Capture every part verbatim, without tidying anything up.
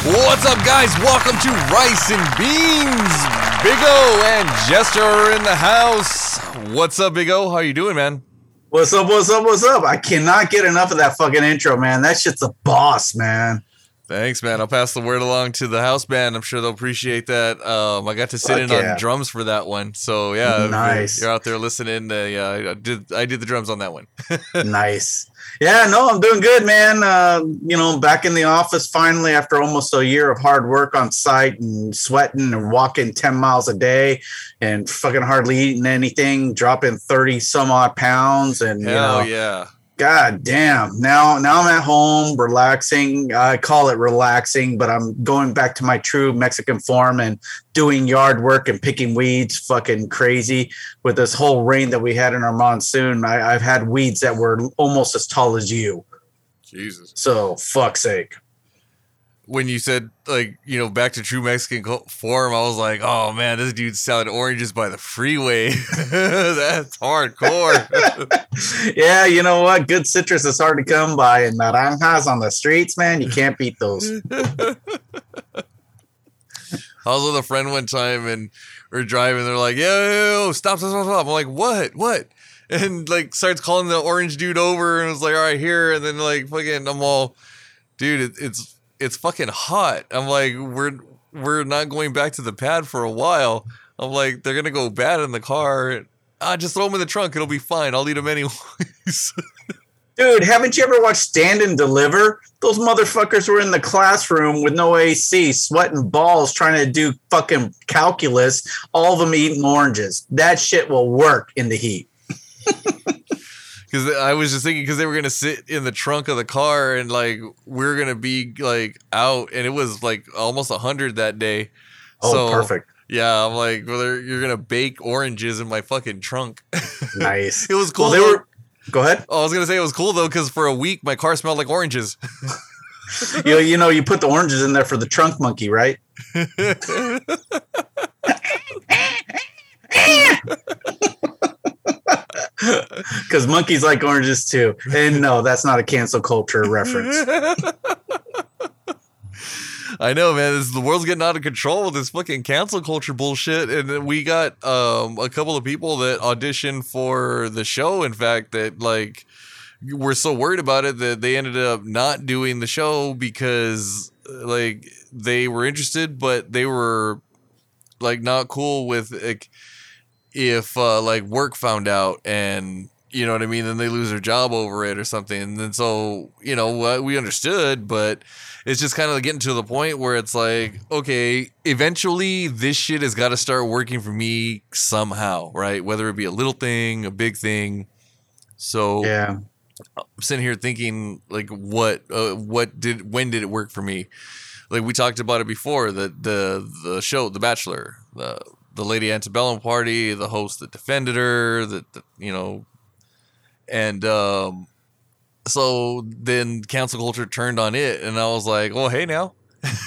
What's up, guys? Welcome to Rice and Beans. Big O and Jester are in the house. What's up, Big O? How you doing, man? What's up, what's up, what's up? I cannot get enough of that fucking intro, man. That shit's a boss, man. Thanks, man. I'll pass the word along to the house band. I'm sure they'll appreciate that. Um, I got to sit Fuck in yeah. on drums for that one. So, yeah. Nice. If you're out there listening. Uh, yeah, I did, I did the drums on that one. Nice. Yeah, no, I'm doing good, man. Uh, you know, back in the office finally after almost a year of hard work on site and sweating and walking ten miles a day and fucking hardly eating anything, dropping thirty some odd pounds. And, Hell you know, yeah. God damn. Now, now I'm at home relaxing. I call it relaxing, but I'm going back to my true Mexican form and doing yard work and picking weeds. Fucking crazy with this whole rain that we had in our monsoon. I, I've had weeds that were almost as tall as you. Jesus. So fuck's sake. When you said, like, you know, back to true Mexican form, I was like, oh, man, this dude's selling oranges by the freeway. That's hardcore. Yeah, you know what? Good citrus is hard to come by, and naranjas on the streets, man, you can't beat those. I was with a friend one time, and we we're driving. They're like, yo, yo, yo, stop, stop, stop, stop. I'm like, what? What? And, like, starts calling the orange dude over, and was like, all right, here. And then, like, fucking, I'm all, dude, it, it's... it's fucking hot. I'm like, we're we're not going back to the pad for a while. I'm like, they're gonna go bad in the car. Ah, just throw them in the trunk. It'll be fine. I'll eat them anyways. Dude, haven't you ever watched Stand and Deliver? Those motherfuckers were in the classroom with no A C, sweating balls, trying to do fucking calculus. All of them eating oranges. That shit will work in the heat. Because I was just thinking, because they were going to sit in the trunk of the car and, like, we are going to be, like, out. And it was, like, almost one hundred that day. Oh, so, perfect. Yeah, I'm like, well, you're going to bake oranges in my fucking trunk. Nice. It was cool. Well, they were. Go ahead. Oh, I was going to say it was cool, though, because for a week, my car smelled like oranges. you, know, you know, you put the oranges in there for the trunk monkey, right? Because monkeys like oranges too. And no, that's not a cancel culture reference. I know, man. This, the world's getting out of control with this fucking cancel culture bullshit. And then we got um, a couple of people that auditioned for the show, in fact, that, like, were so worried about it that they ended up not doing the show because, like, they were interested, but they were, like, not cool with, like, if uh, like work found out and, you know what I mean, then they lose their job over it or something. And then so, you know, we understood, but it's just kind of getting to the point where it's like, okay, eventually this shit has got to start working for me somehow, right? Whether it be a little thing, a big thing. So yeah, I'm sitting here thinking, like, what, uh, what did, when did it work for me? Like, we talked about it before, the, the, the show, The Bachelor, the, the Lady Antebellum Party, the host that defended her, that, that you know, and um, so then cancel culture turned on it, and I was like, "Oh, hey, now."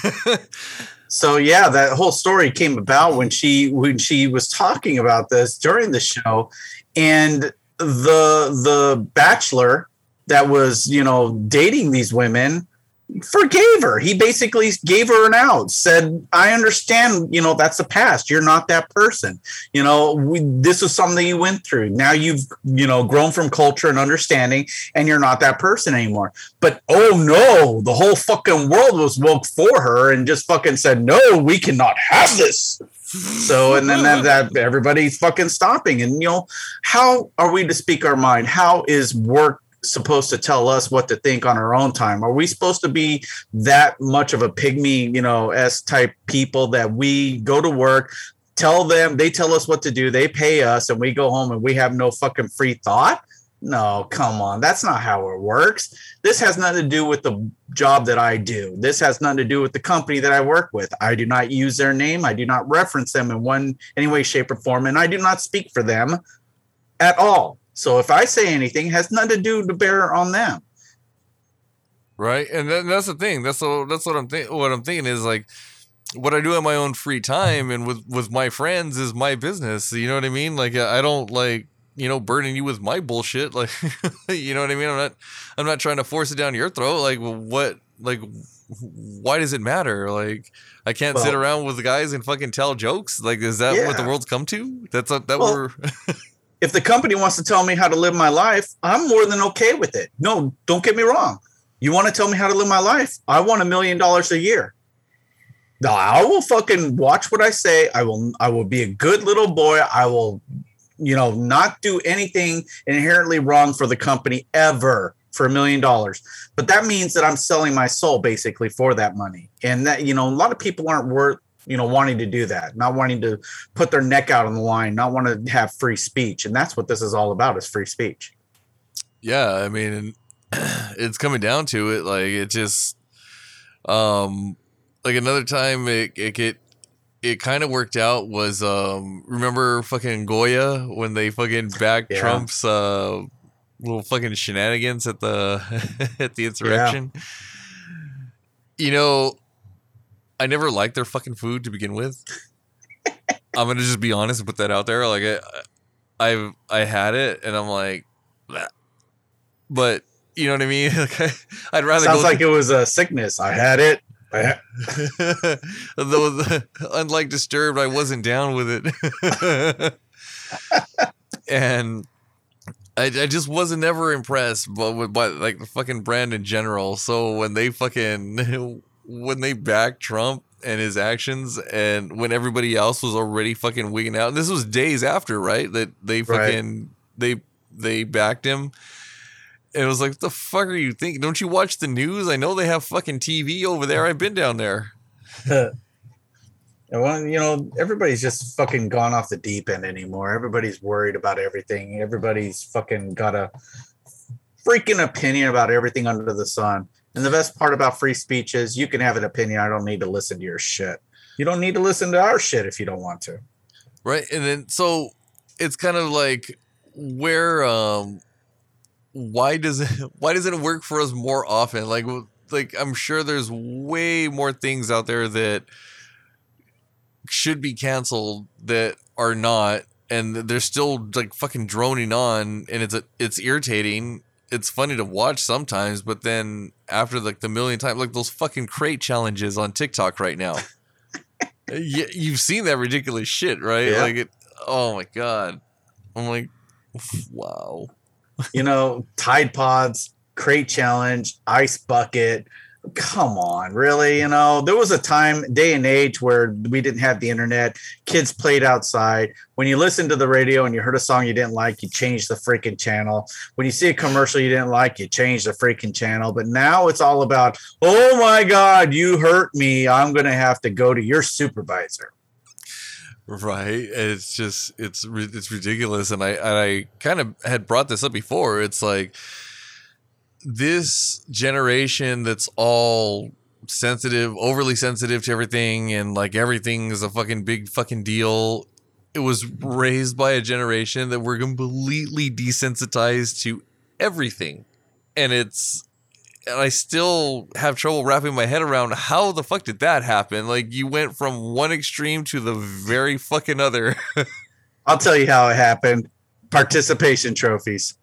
So yeah, that whole story came about when she when she was talking about this during the show, and the the Bachelor that was, you know, dating these women forgave her. He basically gave her an out, said, I understand, you know, that's the past. You're not that person. You know, we, this is something you went through. Now you've, you know, grown from culture and understanding, and you're not that person anymore. But, oh no, the whole fucking world was woke for her and just fucking said, no, we cannot have this. So, and then that, that everybody's fucking stopping. And, you know, how are we to speak our mind? How is work supposed to tell us what to think on our own time? Are we supposed to be that much of a pygmy, you know, S type people that we go to work, tell them, they tell us what to do, they pay us, and we go home and we have no fucking free thought? No, come on. That's not how it works. This has nothing to do with the job that I do. This has nothing to do with the company that I work with. I do not use their name. I do not reference them in one any way, shape, or form, and I do not speak for them at all. So if I say anything, it has nothing to do to bear on them. Right. And that, that's the thing. That's what, that's what I'm thinking. What I'm thinking is, like, what I do in my own free time and with, with my friends is my business. You know what I mean? Like, I don't, like, you know, burden you with my bullshit. Like, you know what I mean? I'm not, I'm not trying to force it down your throat. Like, what, like, why does it matter? Like, I can't well, sit around with the guys and fucking tell jokes. Like, is that yeah. what the world's come to? That's a, that well, we're. If the company wants to tell me how to live my life, I'm more than okay with it. No, don't get me wrong. You want to tell me how to live my life? I want a million dollars a year. No, I will fucking watch what I say. I will. I will be a good little boy. I will, you know, not do anything inherently wrong for the company ever for a million dollars. But that means that I'm selling my soul basically for that money. And that, you know, a lot of people aren't worth, you know, wanting to do that, not wanting to put their neck out on the line, not want to have free speech. And that's what this is all about, is free speech. Yeah, I mean, it's coming down to it. Like, it just, um, like another time it it it, it kind of worked out was, um, remember fucking Goya when they fucking backed yeah. Trump's uh, little fucking shenanigans at the at the insurrection? Yeah. You know, I never liked their fucking food to begin with. I'm gonna just be honest and put that out there. Like, I, I've I had it and I'm like, bleh. But you know what I mean. Like, I, I'd rather. Sounds go like th- it was a sickness. I had it. I had- Though, unlike Disturbed, I wasn't down with it, and I, I just wasn't ever impressed. But with by like the fucking brand in general. So when they fucking when they backed Trump and his actions, and when everybody else was already fucking wigging out, and this was days after, right? That they fucking right. they they backed him. And it was like, what the fuck are you thinking? Don't you watch the news? I know they have fucking T V over there. I've been down there. Well, you know, everybody's just fucking gone off the deep end anymore. Everybody's worried about everything. Everybody's fucking got a freaking opinion about everything under the sun. And the best part about free speech is you can have an opinion. I don't need to listen to your shit. You don't need to listen to our shit if you don't want to. Right. And then, so it's kind of like where, um, why does it why doesn't it work for us more often? Like, like I'm sure there's way more things out there that should be canceled that are not, and they're still like fucking droning on, and it's a, it's irritating. It's funny to watch sometimes, but then after like the million times, like those fucking crate challenges on TikTok right now. you, you've seen that ridiculous shit, right? Yeah. Like it. Oh my god. I'm like, wow. You know, Tide Pods, crate challenge, ice bucket. Come on, really? You know, there was a time, day and age where we didn't have the internet. Kids played outside. When you listened to the radio and you heard a song you didn't like, you changed the freaking channel. When you see a commercial you didn't like, you changed the freaking channel. But now it's all about, oh my God, you hurt me. I'm going to have to go to your supervisor. Right. It's just, it's, it's ridiculous. And I, and I kind of had brought this up before. It's like this generation that's all sensitive, overly sensitive to everything. And like everything is a fucking big fucking deal. It was raised by a generation that were completely desensitized to everything. And it's, and I still have trouble wrapping my head around how the fuck did that happen? Like, you went from one extreme to the very fucking other. I'll tell you how it happened. Participation trophies.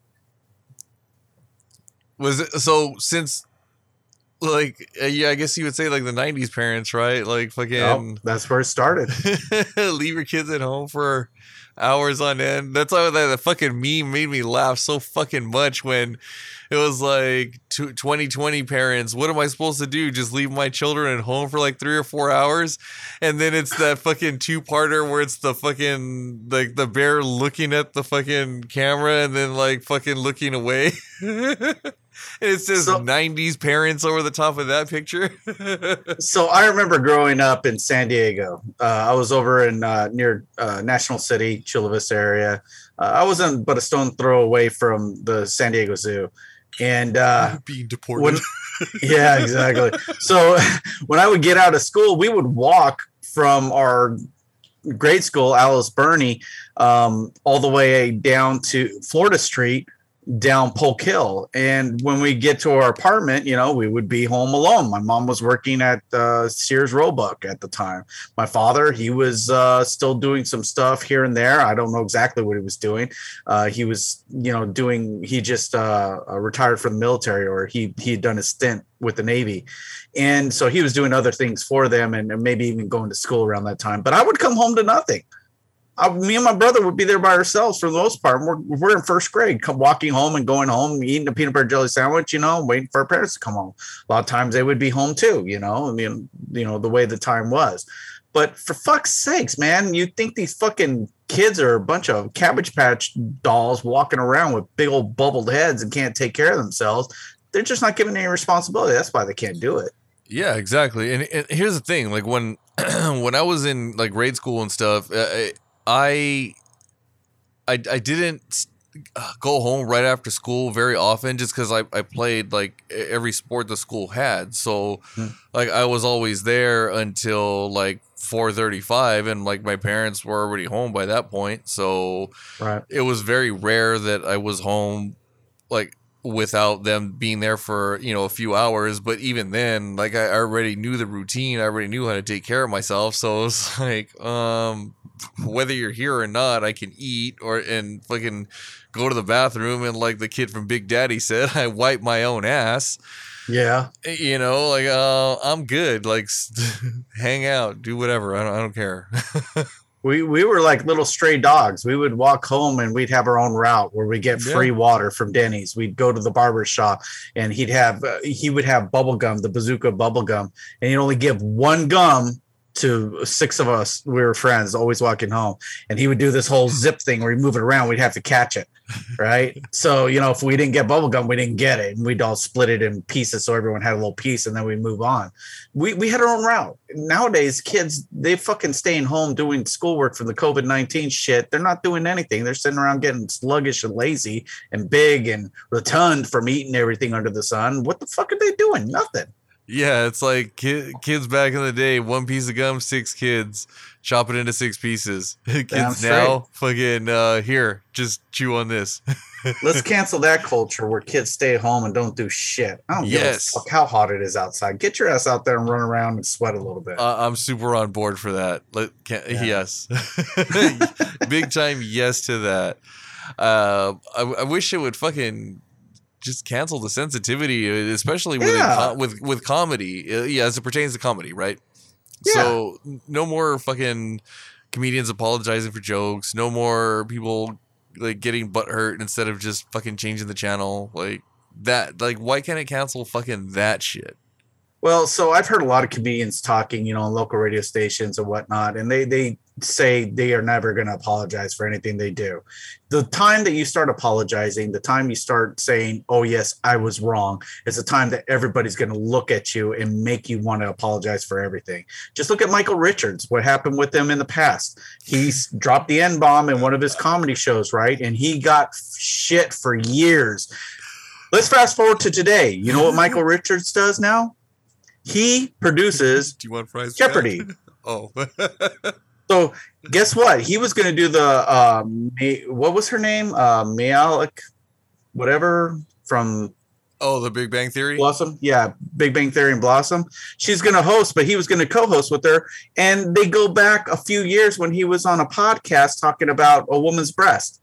Was it so since, like, uh, yeah, I guess you would say like the nineties parents, right? Like, fucking. Yep, that's where it started. Leave your kids at home for hours on end. That's why that, that fucking meme made me laugh so fucking much when it was like twenty twenty parents. What am I supposed to do? Just leave my children at home for like three or four hours? And then it's that fucking two-parter where it's the fucking, like the bear looking at the fucking camera and then like fucking looking away. And it says so, nineties parents over the top of that picture. So I remember growing up in San Diego. Uh, I was over in uh, near uh, National City, Chula Vista area. Uh, I wasn't but a stone throw away from the San Diego Zoo. And uh, being deported. When, yeah, exactly. So when I would get out of school, we would walk from our grade school, Alice Burney, um, all the way down to Florida Street, down Polk Hill. And when we get to our apartment, you know, we would be home alone. My mom was working at uh, Sears Roebuck at the time. My father, he was uh, still doing some stuff here and there. I don't know exactly what he was doing. Uh, he was, you know, doing, he just uh, retired from the military, or he he had done a stint with the Navy. And so he was doing other things for them, and, and maybe even going to school around that time. But I would come home to nothing. I, me and my brother would be there by ourselves for the most part. We're, we're in first grade, come walking home and going home, eating a peanut butter jelly sandwich, you know, waiting for our parents to come home. A lot of times they would be home too, you know, I mean, you know, the way the time was. But for fuck's sakes, man, you think these fucking kids are a bunch of Cabbage Patch dolls walking around with big old bubbled heads and can't take care of themselves. They're just not given any responsibility. That's why they can't do it. Yeah, exactly. And, and here's the thing, like when when I was in like grade school and stuff, uh, I, I, I didn't go home right after school very often, just because I, I played like every sport the school had. So hmm. like I was always there until like four thirty-five, and like my parents were already home by that point. So right. It was very rare that I was home like without them being there for, you know, a few hours. But even then, like I already knew the routine. I already knew how to take care of myself. So it was like, um, whether you're here or not, I can eat or and fucking go to the bathroom, and like the kid from Big Daddy said, I wipe my own ass. Yeah, you know, like uh, I'm good. Like hang out, do whatever. I don't. I don't care. we we were like little stray dogs. We would walk home and we'd have our own route where we get free yeah. water from Denny's. We'd go to the barber shop, and he'd have uh, he would have bubble gum, the bazooka bubble gum, and he'd only give one gum to six of us. We were friends, always walking home, and he would do this whole zip thing where he'd move it around. We'd have to catch it, right? So, you know, if we didn't get bubble gum, we didn't get it, and we'd all split it in pieces so everyone had a little piece, and then we move on. We we had our own route. Nowadays, kids, they fucking staying home doing schoolwork for the COVID nineteen shit. They're not doing anything. They're sitting around getting sluggish and lazy and big and rotund from eating everything under the sun. What the fuck are they doing? Nothing. Yeah, it's like ki- kids back in the day, one piece of gum, six kids, chop it into six pieces. Kids now, fucking, uh, here, just chew on this. Let's cancel that culture where kids stay home and don't do shit. I don't yes. give a fuck how hot it is outside. Get your ass out there and run around and sweat a little bit. Uh, I'm super on board for that. Let, can, yeah. Yes. Big time yes to that. Uh, I, I wish it would fucking just cancel the sensitivity, especially with yeah. com- with with comedy. Uh, yeah, as it pertains to comedy, right? Yeah. So no more fucking comedians apologizing for jokes. No more people like getting butthurt instead of just fucking changing the channel. Like that. Like why can't it cancel fucking that shit? Well, so I've heard a lot of comedians talking, you know, on local radio stations and whatnot, and they they say they are never going to apologize for anything they do. The time that you start apologizing, the time you start saying, oh, yes, I was wrong, is the time that everybody's going to look at you and make you want to apologize for everything. Just look at Michael Richards, what happened with him in the past. He's dropped the N-bomb in one of his comedy shows, right? And he got shit for years. Let's fast forward to today. You know what Michael Richards does now? He produces Do you want fries Jeopardy. Oh. So guess what? He was going to do the, um, what was her name? Uh, Malik, whatever, from... Oh, the Big Bang Theory? Blossom. Yeah, Big Bang Theory and Blossom. She's going to host, but he was going to co-host with her. And they go back a few years when he was on a podcast talking about a woman's breast.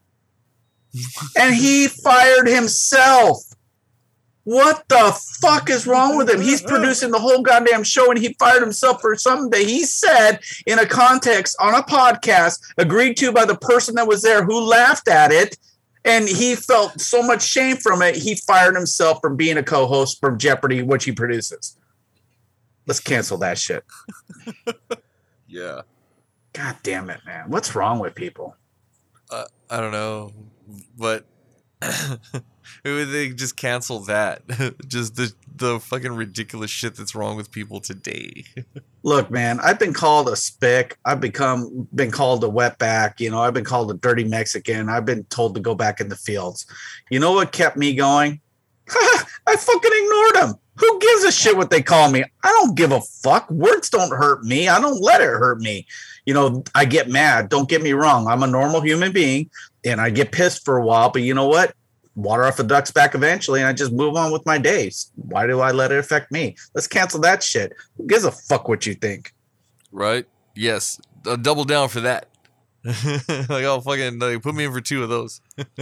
And he fired himself. What the fuck is wrong with him? He's producing the whole goddamn show, and he fired himself for something that he said in a context on a podcast agreed to by the person that was there who laughed at it. And he felt so much shame from it. He fired himself from being a co-host from Jeopardy, which he produces. Let's cancel that shit. Yeah. God damn it, man. What's wrong with people? Uh, I don't know, but they just cancel that. Just the the fucking ridiculous shit that's wrong with people today. Look, man, I've been called a spick. I've become been called a wetback. You know, I've been called a dirty Mexican. I've been told to go back in the fields. You know what kept me going? I fucking ignored them. Who gives a shit what they call me? I don't give a fuck. Words don't hurt me. I don't let it hurt me. You know, I get mad. Don't get me wrong. I'm a normal human being, and I get pissed for a while. But you know what? water off a duck's back eventually, and I just move on with my days. Why do I let it affect me? Let's cancel that shit. Who gives a fuck what you think? Right? Yes. I'll double down for that. Like, oh, fucking, like, put me in for two of those.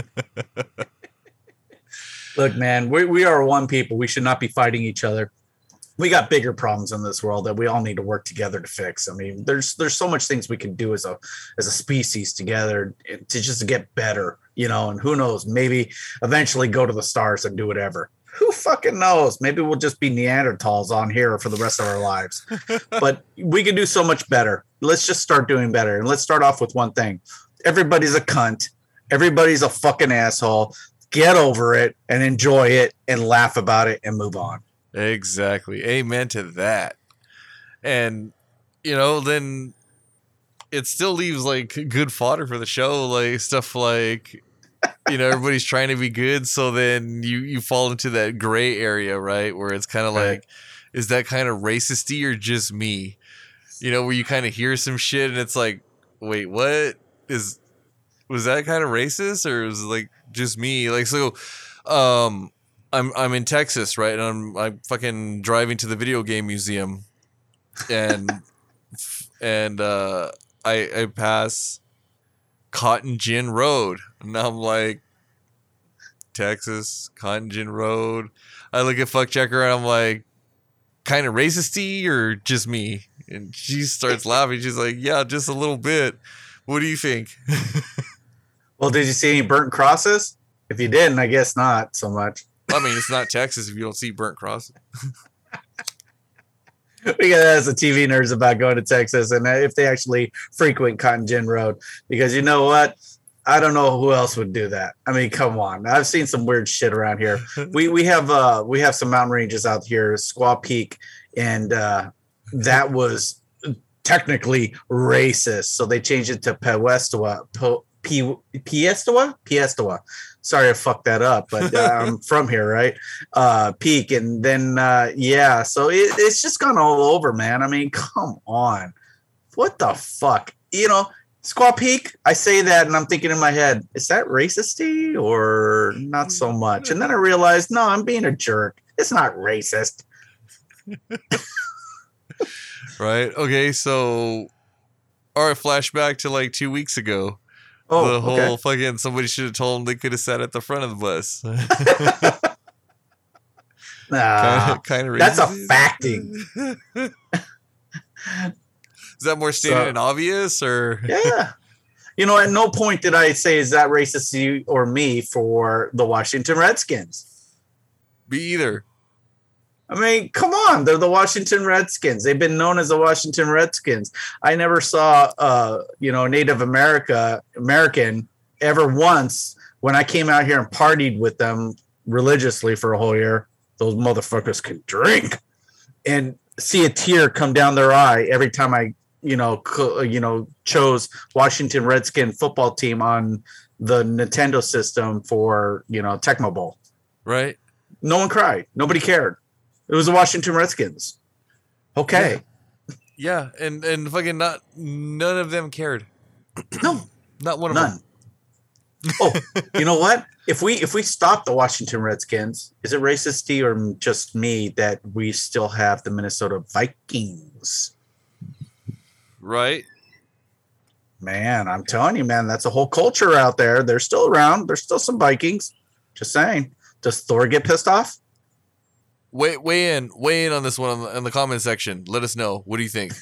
Look, man, we, we are one people. We should not be fighting each other. We got bigger problems in this world that we all need to work together to fix. I mean, there's there's so much things we can do as a as a species together to just get better, you know, and who knows, maybe eventually go to the stars and do whatever. Who fucking knows? Maybe we'll just be Neanderthals on here for the rest of our lives. But we can do so much better. Let's just start doing better. And let's start off with one thing. Everybody's a cunt. Everybody's a fucking asshole. Get over it and enjoy it and laugh about it and move on. Exactly. Amen to that. And, you know, then it still leaves like good fodder for the show, like stuff like, you know, everybody's trying to be good. So then you, you fall into that gray area, right? Where it's kind of Right. like, is that kind of racisty or just me? You know, where you kind of hear some shit and it's like, wait, what is, was that kind of racist or was it like just me? Like, so, um, I'm I'm in Texas, right? And I'm I'm fucking driving to the video game museum, and and uh, I I pass Cotton Gin Road, and I'm like, Texas Cotton Gin Road. I look at Fuck Checker, and I'm like, kind of racisty or just me? And she starts laughing. She's like, yeah, just a little bit. What do you think? Well, did you see any burnt crosses? If you didn't, I guess not so much. I mean, it's not Texas if you don't see burnt crosses. We got to ask the T V nerds about going to Texas and if they actually frequent Cotton Gin Road. Because you know what? I don't know who else would do that. I mean, come on. I've seen some weird shit around here. We we have uh we have some mountain ranges out here, Squaw Peak, and uh, that was technically racist. So they changed it to Pewestawa. Po- P- Piestawa? Piestawa. Sorry I fucked that up, but uh, I'm from here, right? Uh, Peak. And then, uh, yeah, so it, it's just gone all over, man. I mean, come on. What the fuck? You know, Squaw Peak, I say that and I'm thinking in my head, is that racisty or not so much? And then I realized, no, I'm being a jerk. It's not racist. Right? Okay, so, all right, flashback to like two weeks ago. Oh, the whole okay. fucking somebody should have told them they could have sat at the front of the bus. Nah, kind of that's a racist. facting. Is that more stated So- and obvious, or Yeah. You know, at no point did I say, is that racist to you or me for the Washington Redskins? be either? I mean, come on. They're the Washington Redskins. They've been known as the Washington Redskins. I never saw, uh, you know, Native America American ever once when I came out here and partied with them religiously for a whole year. Those motherfuckers can drink and see a tear come down their eye every time I, you know, co- you know, chose Washington Redskin football team on the Nintendo system for, you know, Tecmo Bowl. Right? No one cried. Nobody cared. It was the Washington Redskins. Okay. Yeah, and and fucking not none of them cared. No, Not one of none. them. Oh, you know what? If we if we stop the Washington Redskins, is it racist or just me that we still have the Minnesota Vikings? Right? Man, I'm telling you, man, that's a whole culture out there. They're still around. There's still some Vikings. Just saying. Does Thor get pissed off? Weigh, weigh in, weigh in on this one in the, in the comment section. Let us know. What do you think?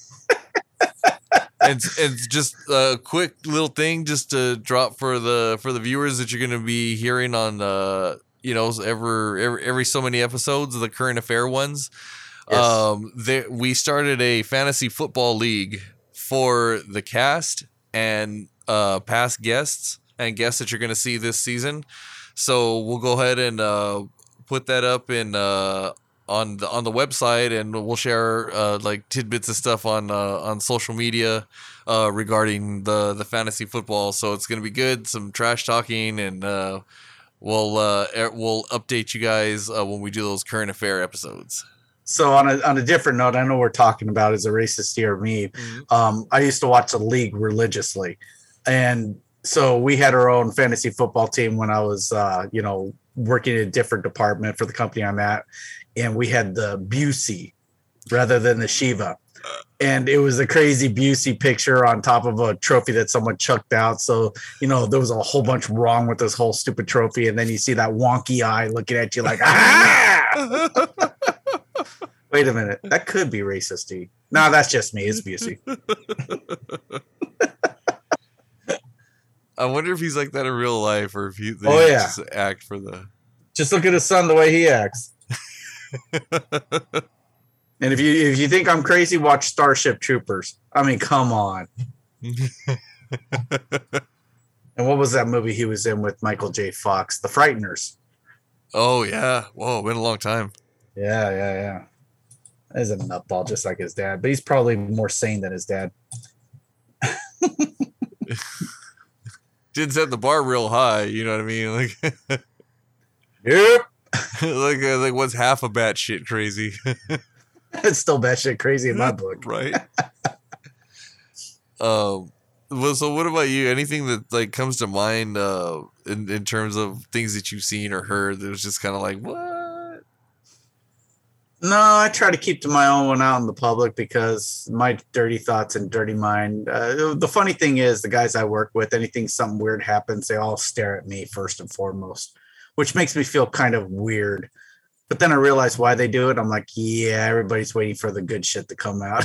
and and just a quick little thing, just to drop for the for the viewers that you're going to be hearing on, uh, you know, every, every every so many episodes of the current affair ones. Yes. Um, there, we started a fantasy football league for the cast and uh, past guests and guests that you're going to see this season. So we'll go ahead and uh, put that up in uh, on the on the website, and we'll share uh, like tidbits of stuff on uh, on social media uh, regarding the the fantasy football. So it's gonna be good. Some trash talking, and uh, we'll uh, er- we'll update you guys uh, when we do those current affair episodes. So on a on a different note, I know we're talking about is a racist or me. Mhm. Um, I used to watch the league religiously, and so we had our own fantasy football team when I was, uh, you know, working in a different department for the company I'm at, and we had the Busey rather than the Shiva. And it was a crazy Busey picture on top of a trophy that someone chucked out. So, you know, there was a whole bunch wrong with this whole stupid trophy. And then you see that wonky eye looking at you like, ah! Wait a minute. That could be racist. No, that's just me. It's Busey. I wonder if he's like that in real life or if he they oh, yeah. just act for the. Just look at his son the way he acts. And if you if you think I'm crazy, watch Starship Troopers. I mean, come on. And what was that movie he was in with Michael J. Fox? The Frighteners. Oh, yeah. Whoa, been a long time. Yeah, yeah, yeah. He's a nutball just like his dad, but he's probably more sane than his dad. Didn't set the bar real high, you know what I mean? Like, yep. like, uh, like what's half a batshit crazy? It's still batshit crazy in my book, right? um, well, so what about you? Anything that like comes to mind uh, in in terms of things that you've seen or heard that was just kind of like what? No, I try to keep to my own one out in the public because my dirty thoughts and dirty mind. Uh, the funny thing is, the guys I work with, anything something weird happens, they all stare at me first and foremost, which makes me feel kind of weird. But then I realize why they do it. I'm like, yeah, everybody's waiting for the good shit to come out.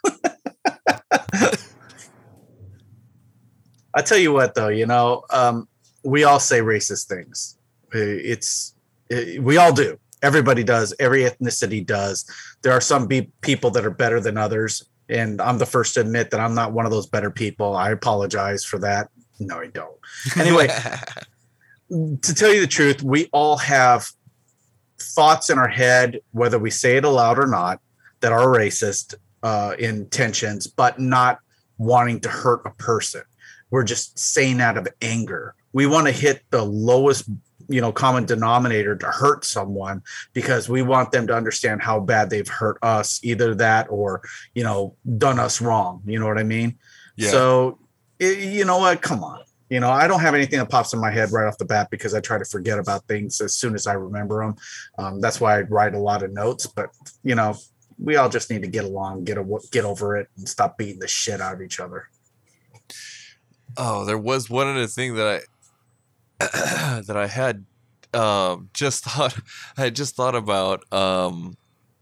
I tell you what, though, you know, um, we all say racist things. It's it, we all do. Everybody does. Every ethnicity does. There are some be- people that are better than others. And I'm the first to admit that I'm not one of those better people. I apologize for that. No, I don't. Anyway, to tell you the truth, we all have thoughts in our head, whether we say it aloud or not, that are racist uh, intentions, but not wanting to hurt a person. We're just saying out of anger. We want to hit the lowest, you know, common denominator to hurt someone because we want them to understand how bad they've hurt us, either that or, you know, done us wrong. You know what I mean? Yeah. So, it, you know what? Come on. You know, I don't have anything that pops in my head right off the bat because I try to forget about things as soon as I remember them. Um, that's why I write a lot of notes. But, you know, we all just need to get along, get a, get over it, and stop beating the shit out of each other. Oh, there was one other thing that I that I had um, just thought I had just thought about, um,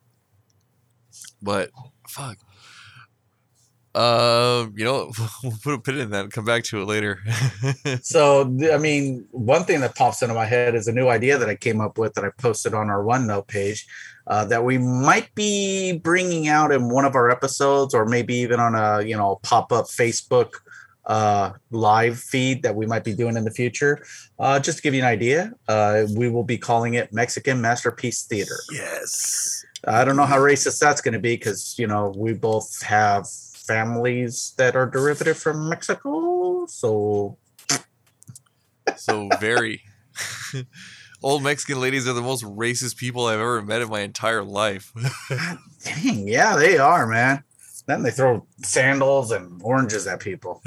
but fuck. Uh, you know, we'll put a pin in that and come back to it later. So, I mean, one thing that pops into my head is a new idea that I came up with that I posted on our OneNote page uh, that we might be bringing out in one of our episodes, or maybe even on a, you know, pop-up Facebook uh, live feed that we might be doing in the future. Uh, just to give you an idea, uh, we will be calling it Mexican Masterpiece Theater. Yes. I don't know how racist that's going to be because, you know, we both have families that are derivative from Mexico, so so very old Mexican ladies are the most racist people I've ever met in my entire life. Dang, yeah, they are, man. Then they throw sandals and oranges at people.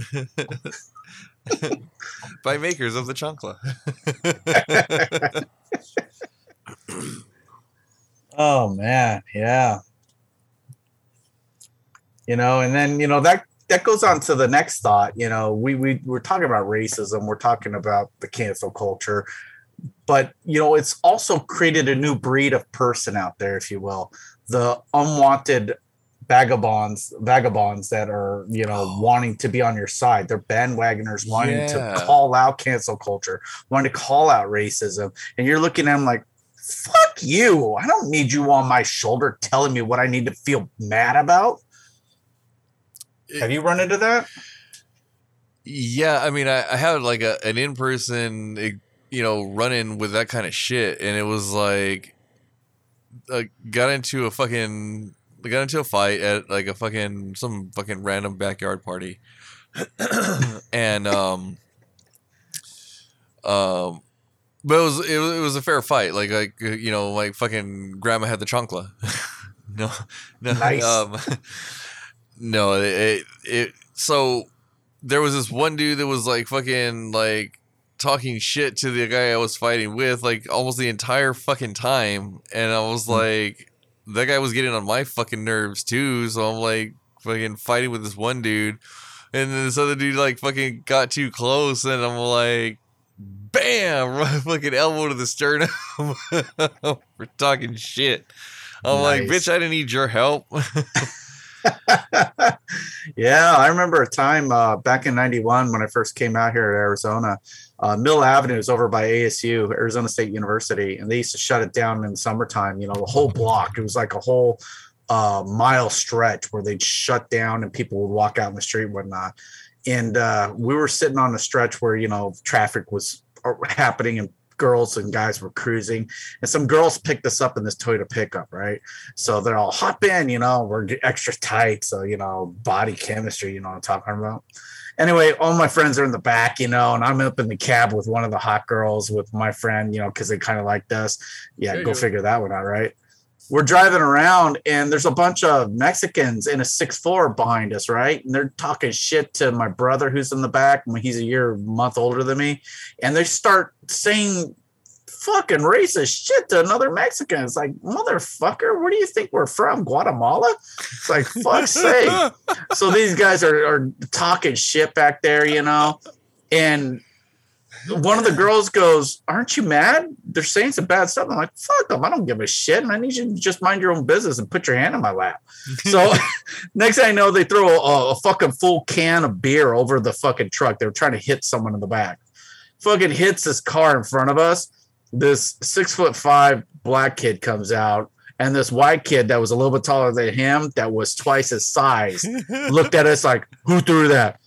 By makers of the chancla. Oh man, yeah. You know, and then, you know, that, that goes on to the next thought. You know, we, we, we're talking about racism. We're talking about the cancel culture. But, you know, it's also created a new breed of person out there, if you will. The unwanted vagabonds, vagabonds that are, you know, oh. wanting to be on your side. They're bandwagoners wanting yeah. to call out cancel culture, wanting to call out racism. And you're looking at them like, fuck you. I don't need you on my shoulder telling me what I need to feel mad about. Have you run into that? Yeah, I mean, I, I had like a an in person, you know, run-in with that kind of shit, and it was like, uh, got into a fucking, got into a fight at like a fucking some fucking random backyard party, and um, um, but it was it was it was a fair fight. Like like you know, like fucking grandma had the chancla. no, no, nice. um. No, it, it, so there was this one dude that was like fucking like talking shit to the guy I was fighting with, like almost the entire fucking time. And I was like, that guy was getting on my fucking nerves too. So I'm like fucking fighting with this one dude. And then this other dude like fucking got too close, and I'm like, bam, right fucking elbow to the sternum for talking shit. I'm nice. Like, bitch, I didn't need your help. Yeah, I remember a time uh, back in ninety-one when I first came out here at Arizona. Uh, Mill Avenue is over by A S U, Arizona State University, and they used to shut it down in the summertime. You know, the whole block. It was like a whole uh, mile stretch where they'd shut down and people would walk out in the street and whatnot. And uh, we were sitting on a stretch where, you know, traffic was happening and girls and guys were cruising, and some girls picked us up in this Toyota pickup, right? So they're all hop in, you know, we're extra tight. So, you know, body chemistry, you know what I'm talking about? Anyway, all my friends are in the back, you know, and I'm up in the cab with one of the hot girls with my friend, you know, because they kind of liked us. Yeah, there go figure that one out, right? We're driving around and there's a bunch of Mexicans in a six four behind us, right? And they're talking shit to my brother who's in the back. He's a year, a month older than me. And they start saying fucking racist shit to another Mexican. It's like, motherfucker, where do you think we're from? Guatemala? It's like, fuck's sake. So these guys are, are talking shit back there, you know? And one of the girls goes, aren't you mad? They're saying some bad stuff. I'm like, fuck them. I don't give a shit. And I need you to just mind your own business and put your hand in my lap. So next thing I know, they throw a, a fucking full can of beer over the fucking truck. They were trying to hit someone in the back. Fucking hits this car in front of us. This six foot five black kid comes out. And this white kid that was a little bit taller than him, that was twice his size, looked at us like, who threw that?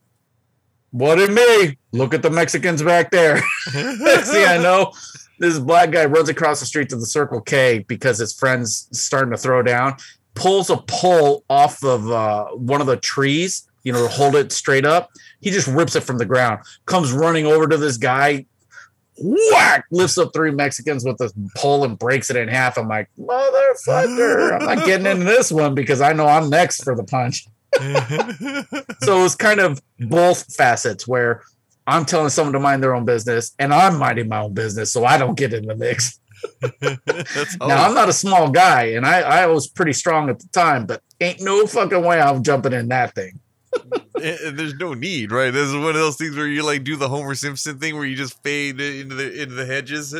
Wasn't me. Look at the Mexicans back there. See, I know this black guy runs across the street to the Circle K because his friend's starting to throw down, pulls a pole off of uh, one of the trees, you know, to hold it straight up. He just rips it from the ground, comes running over to this guy, whack, lifts up three Mexicans with this pole and breaks it in half. I'm like, motherfucker, I'm not getting into this one because I know I'm next for the punch. So it was kind of both facets where I'm telling someone to mind their own business and I'm minding my own business, so I don't get in the mix. Now, I'm not a small guy, and I, I was pretty strong at the time, but ain't no fucking way I'm jumping in that thing. There's no need, right? This is one of those things where you like do the Homer Simpson thing where you just fade into the into the hedges.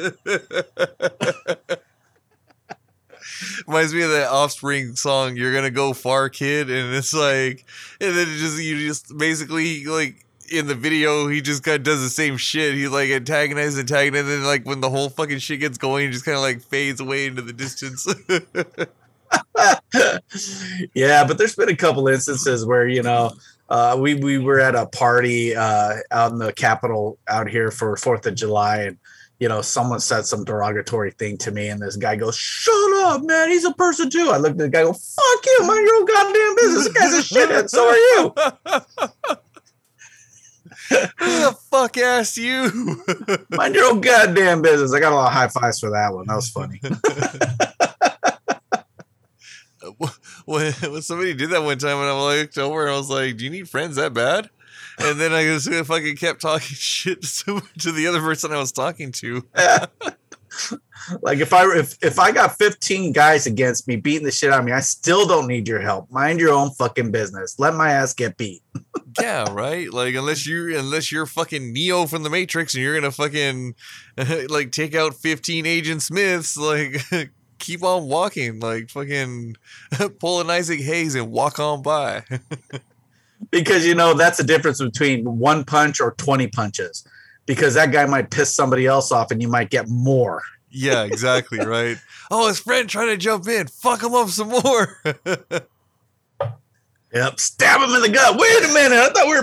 Reminds me of that Offspring song, "You're Gonna Go Far, Kid," and it's like, and then it just you just basically like in the video he just kind of does the same shit. He like antagonizes, antagonizes, and then like when the whole fucking shit gets going, he just kind of like fades away into the distance. Yeah, but there's been a couple instances where, you know, uh, we we were at a party uh, out in the Capitol out here for Fourth of July, and you know, someone said some derogatory thing to me, and this guy goes, "Shut up, man! He's a person too." I looked at the guy, and go, "Fuck you, mind your own goddamn business. This guy's a shithead. So are you." Who the fuck asked you? Mind your own goddamn business. I got a lot of high fives for that one. That was funny. when, when somebody did that one time, and I looked over and I was like, "Do you need friends that bad?" And then I just fucking kept talking shit to, to the other person I was talking to. Like if I if if I got fifteen guys against me beating the shit out of me, I still don't need your help. Mind your own fucking business. Let my ass get beat. Yeah, right. Like unless you unless you're fucking Neo from the Matrix and you're gonna fucking like take out fifteen Agent Smiths, like keep on walking, like fucking pull an Isaac Hayes and walk on by. Because, you know, that's the difference between one punch or twenty punches. Because that guy might piss somebody else off and you might get more. Yeah, exactly, right? Oh, his friend trying to jump in. Fuck him up some more. Yep, stab him in the gut. Wait a minute, I thought we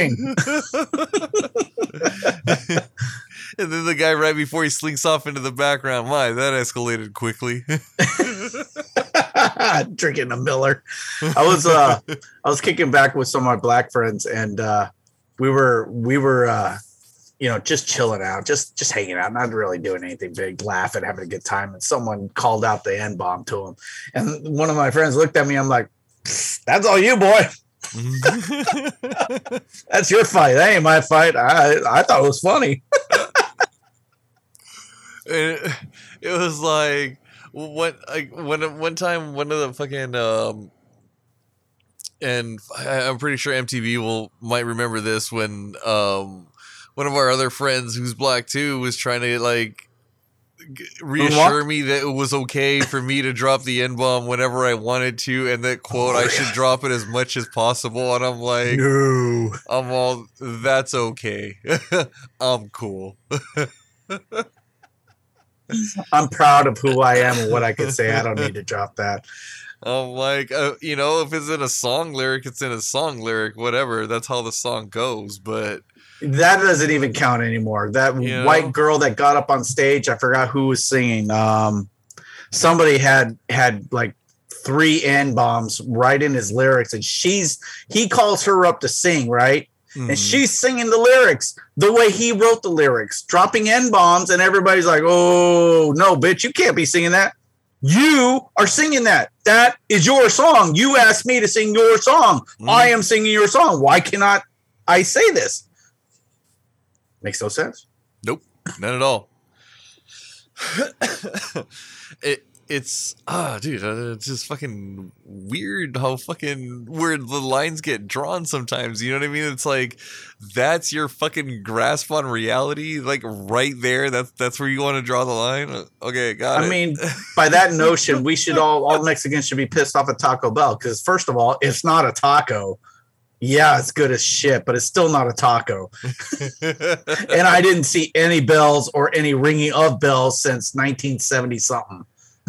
were punching. And then the guy right before he slinks off into the background. My, that escalated quickly. Drinking a Miller. I was uh I was kicking back with some of my black friends, and uh we were we were uh you know, just chilling out, just just hanging out, not really doing anything big, laughing, having a good time. And someone called out the N-bomb to him. And one of my friends looked at me, I'm like, "That's all you, boy." That's your fight. That ain't my fight. I I thought it was funny. it, it was like what like when one time one of the fucking um and I- I'm pretty sure M T V will might remember this when um one of our other friends who's black too was trying to like g- reassure me that it was okay for me to drop the N bomb whenever I wanted to, and that quote I should drop it as much as possible. And I'm like, No. I'm all that's okay. I'm cool. I'm proud of who I am and what I can say. I don't need to drop that. I'm like, uh, you know, if it's in a song lyric, it's in a song lyric, whatever. That's how the song goes. But that doesn't even count anymore. That you white know? girl that got up on stage, I forgot who was singing. Um, somebody had had like three N bombs right in his lyrics, and she's he calls her up to sing, right? Mm. And she's singing the lyrics the way he wrote the lyrics, dropping N bombs, and everybody's like, "Oh no, bitch, you can't be singing that. You are singing that. That is your song. You asked me to sing your song. Mm. I am singing your song. Why cannot I say this?" Makes no sense. Nope, not at all. it it's ah, dude, uh, it's just fucking weird how fucking weird the lines get drawn sometimes. You know what I mean? It's like that's your fucking grasp on reality, like right there. That's that's where you want to draw the line. Uh, Okay, got I it. mean, by that notion, we should all all Mexicans should be pissed off at Taco Bell because first of all, it's not a taco. Yeah, it's good as shit, but it's still not a taco. And I didn't see any bells or any ringing of bells since nineteen seventy something.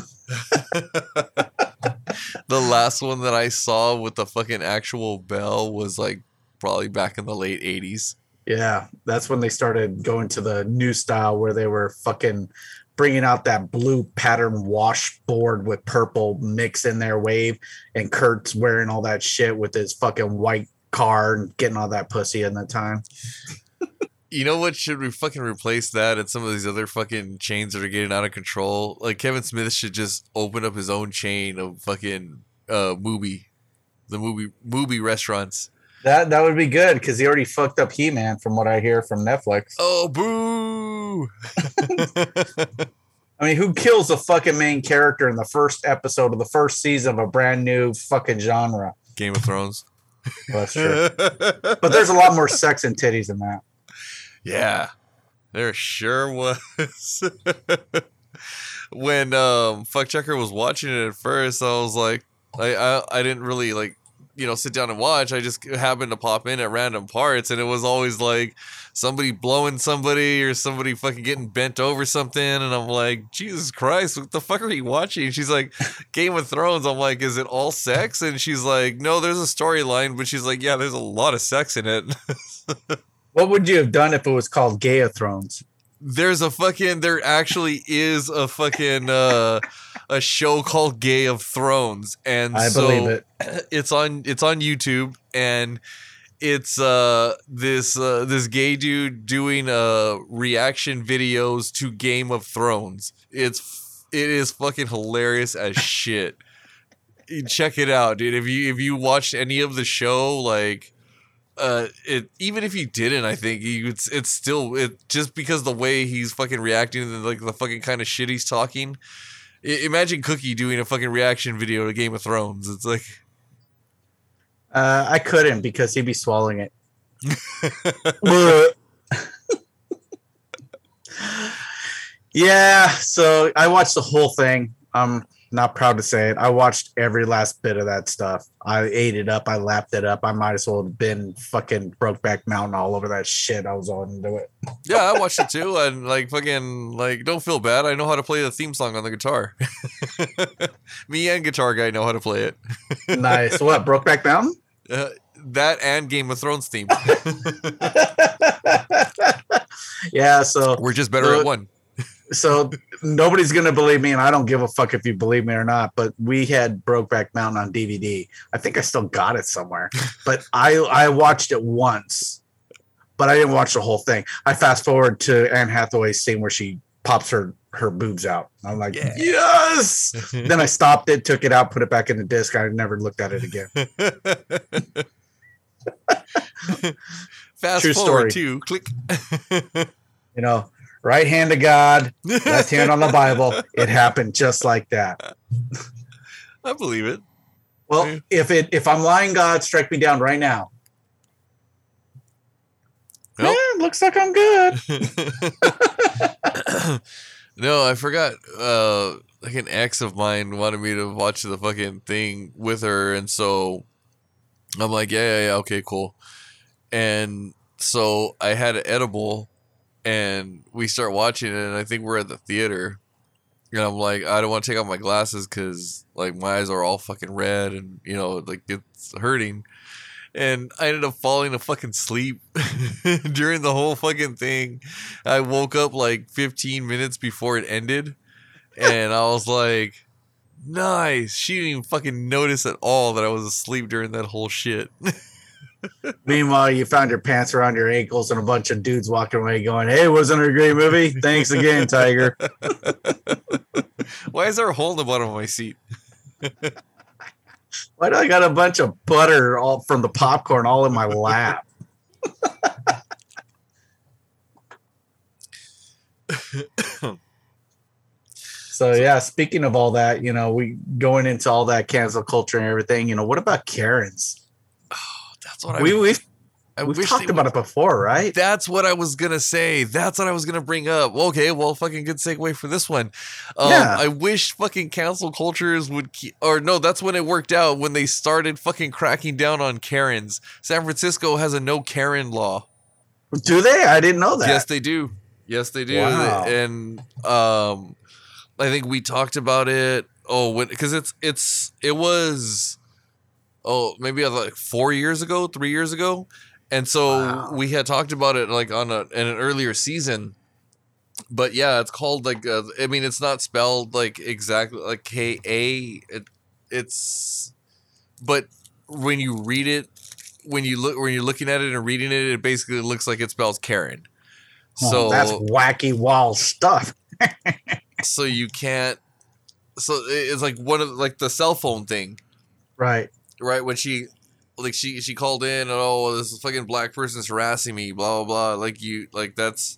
The last one that I saw with the fucking actual bell was like probably back in the late eighties. Yeah, that's when they started going to the new style where they were fucking bringing out that blue pattern washboard with purple mix in their wave, and Kurt's wearing all that shit with his fucking white car and getting all that pussy in the time. You know what should we fucking replace that and some of these other fucking chains that are getting out of control? Like Kevin Smith should just open up his own chain of fucking uh movie, the movie movie restaurants. That that would be good because he already fucked up He-Man from what I hear from Netflix. Oh boo! I mean, who kills the fucking main character in the first episode of the first season of a brand new fucking genre? Game of Thrones. Well, that's true. But there's a lot more sex and titties in that. Yeah, there sure was. When um Fuck Checker was watching it at first, I was like, I, I I didn't really like, you know, sit down and watch. I just happened to pop in at random parts, and it was always like somebody blowing somebody or somebody fucking getting bent over something, and I'm like, Jesus Christ, what the fuck are you watching? She's like, Game of Thrones. I'm like, is it all sex? And she's like, no, there's a storyline, but she's like, yeah, there's a lot of sex in it. What would you have done if it was called Gay of Thrones? There's a fucking there actually is a fucking uh a show called Gay of Thrones, and I so believe it. it's on it's on YouTube, and it's uh this uh this gay dude doing uh reaction videos to Game of Thrones. It's it is fucking hilarious as shit. Check it out, dude. If you if you watched any of the show, like uh it even if you didn't, I think you it's it's still it just because the way he's fucking reacting and like the fucking kind of shit he's talking. I, imagine Cookie doing a fucking reaction video to Game of Thrones. It's like Uh, I couldn't because he'd be swallowing it. Yeah, so I watched the whole thing. I'm not proud to say it. I watched every last bit of that stuff. I ate it up. I lapped it up. I might as well have been fucking Brokeback Mountain all over that shit. I was all into it. yeah, I watched it too, and like fucking like don't feel bad. I know how to play the theme song on the guitar. Me and Guitar Guy know how to play it. Nice. What, Brokeback Mountain? Uh, that and Game of Thrones theme. Yeah, so We're just better uh, at one. so nobody's gonna believe me, and I don't give a fuck if you believe me or not. But we had Brokeback Mountain on D V D. I think I still got it somewhere, but I I watched it once, but I didn't watch the whole thing. I fast forward to Anne Hathaway's scene where she pops her her boobs out. I'm like, Yeah. yes. Then I stopped it, took it out, put it back in the disc. I never looked at it again. Fast True forward story. to click. You know, right hand of God, left hand on the Bible. It happened just like that. I believe it. Well, Yeah. if it if I'm lying, God, strike me down right now. Nope. Eh, looks like I'm good. No, I forgot. Uh, like an ex of mine wanted me to watch the fucking thing with her, and so I'm like, yeah, yeah, yeah, okay, cool. And so I had an edible, and we start watching it, and I think we're at the theater, and I'm like, I don't want to take off my glasses because like my eyes are all fucking red, and you know, like it's hurting. And I ended up falling to fucking sleep during the whole fucking thing. I woke up like fifteen minutes before it ended. And I was like, nice. She didn't even fucking notice at all that I was asleep during that whole shit. Meanwhile, you found your pants around your ankles and a bunch of dudes walking away going, hey, wasn't it a great movie? Thanks again, Tiger. Why is there a hole in the bottom of my seat? Why do I got a bunch of butter all from the popcorn all in my lap? So yeah, speaking of all that, you know, we going into all that cancel culture and everything, you know, what about Karens? Oh, that's what I We we've I we've wish talked they about would- it before, right? That's what I was gonna say. That's what I was gonna bring up. Okay, well, fucking good segue for this one. Um, Yeah. I wish fucking cancel cultures would keep, or no, that's when it worked out when they started fucking cracking down on Karens. San Francisco has a no Karen law. Do they? I didn't know that. Yes, they do. Yes, they do. Wow. And um, I think we talked about it. Oh, when because it's it's it was oh maybe like four years ago, three years ago. And so Wow. we had talked about it like on a in an earlier season, but yeah, it's called like uh, I mean, it's not spelled like exactly like K A. It, it's but when you read it, when you look when you're looking at it and reading it, it basically looks like it spells Karen. Oh, So that's wacky wild stuff. so you can't. So it's like one of like the cell phone thing, Right. right? When she. Like she she called in and oh, this fucking black person's harassing me, blah blah blah. Like you like that's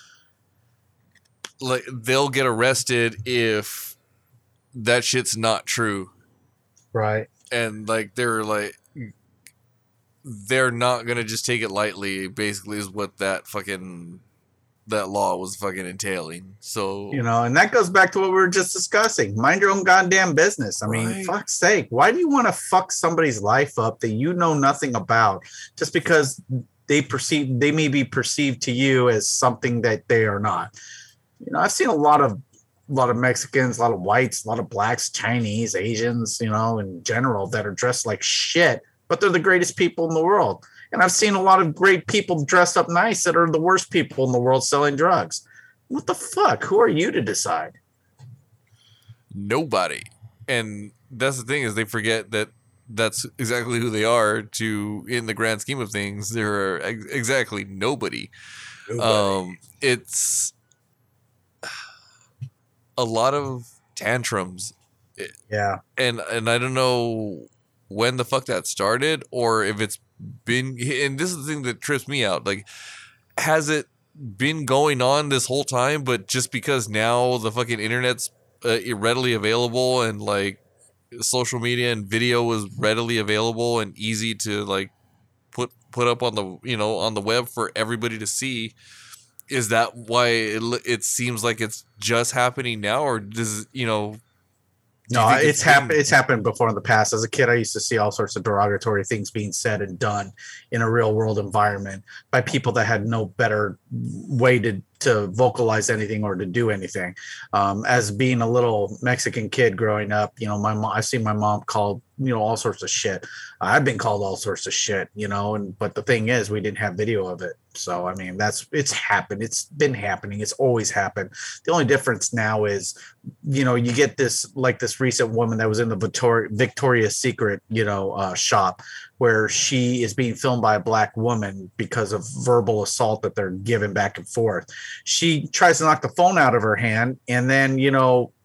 like they'll get arrested if that shit's not true. Right. And like they're like they're not gonna just take it lightly, basically is what that fucking that law was fucking entailing. So You know, and that goes back to what we were just discussing. Mind your own goddamn business. I mean, Right. fuck's sake. Why do you want to fuck somebody's life up that you know nothing about just because they perceive they may be perceived to you as something that they are not? You know, I've seen a lot of a lot of Mexicans, a lot of whites, a lot of blacks, Chinese, Asians, you know, in general that are dressed like shit, but they're the greatest people in the world. And I've seen a lot of great people dressed up nice that are the worst people in the world selling drugs. What the fuck? Who are you to decide? nobody. And that's the thing is they forget that that's exactly who they are to in the grand scheme of things. They're ex- exactly nobody. Um, it's a lot of tantrums, Yeah. and and I don't know when the fuck that started or if it's been. And this is the thing that trips me out. Like, has it been going on this whole time? But just because now the fucking internet's uh, readily available and like social media and video is readily available and easy to like put put up on the you know on the web for everybody to see. Is that why it, it seems like it's just happening now, or does you know? do you No, think it's been- happened. It's happened before in the past. As a kid, I used to see all sorts of derogatory things being said and done in a real world environment by people that had no better way to to vocalize anything or to do anything. Um, as being a little Mexican kid growing up, you know, my mom, I've seen my mom called, you know, all sorts of shit. I've been called all sorts of shit, you know, and but the thing is, we didn't have video of it. So I mean, that's it's happened. It's been happening. It's always happened. The only difference now is, you know, you get this like this recent woman that was in the Victoria Victoria's Secret, you know, uh, shop where she is being filmed by a black woman because of verbal assault that they're giving back and forth. She tries to knock the phone out of her hand, and then, you know,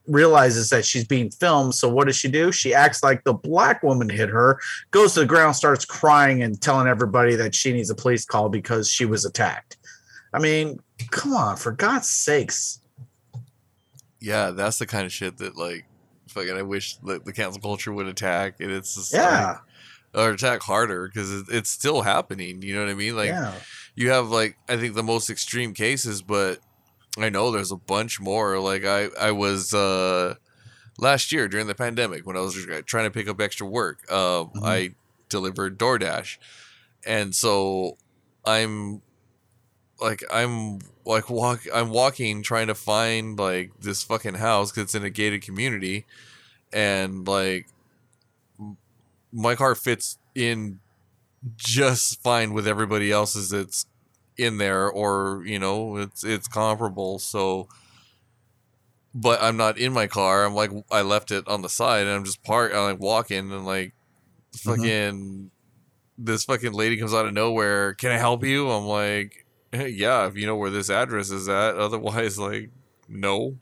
realizes that she's being filmed. So what does she do? She acts like the black woman hit her, goes to the ground, starts crying and telling everybody that she needs a police call because she was attacked. I mean, come on, for God's sakes. Yeah, that's the kind of shit that, like, fucking I wish the, the cancel culture would attack. And it's just yeah. Like, or attack harder because it, it's still happening. You know what I mean? Like, yeah. you have, like, I think the most extreme cases, but I know there's a bunch more. Like, I, I was, uh, last year during the pandemic when I was trying to pick up extra work, uh, mm-hmm. I delivered DoorDash. And so I'm, like, I'm, like, walk, I'm walking trying to find, like, this fucking house because it's in a gated community. And, like, my car fits in just fine with everybody else's that's in there, or, you know, it's it's comparable. So, but I'm not in my car. I'm like, I left it on the side and I'm just parked. I'm like walking and like fucking mm-hmm. this fucking lady comes out of nowhere. Can I help you? I'm like, hey, yeah, if you know where this address is at. Otherwise, like, no.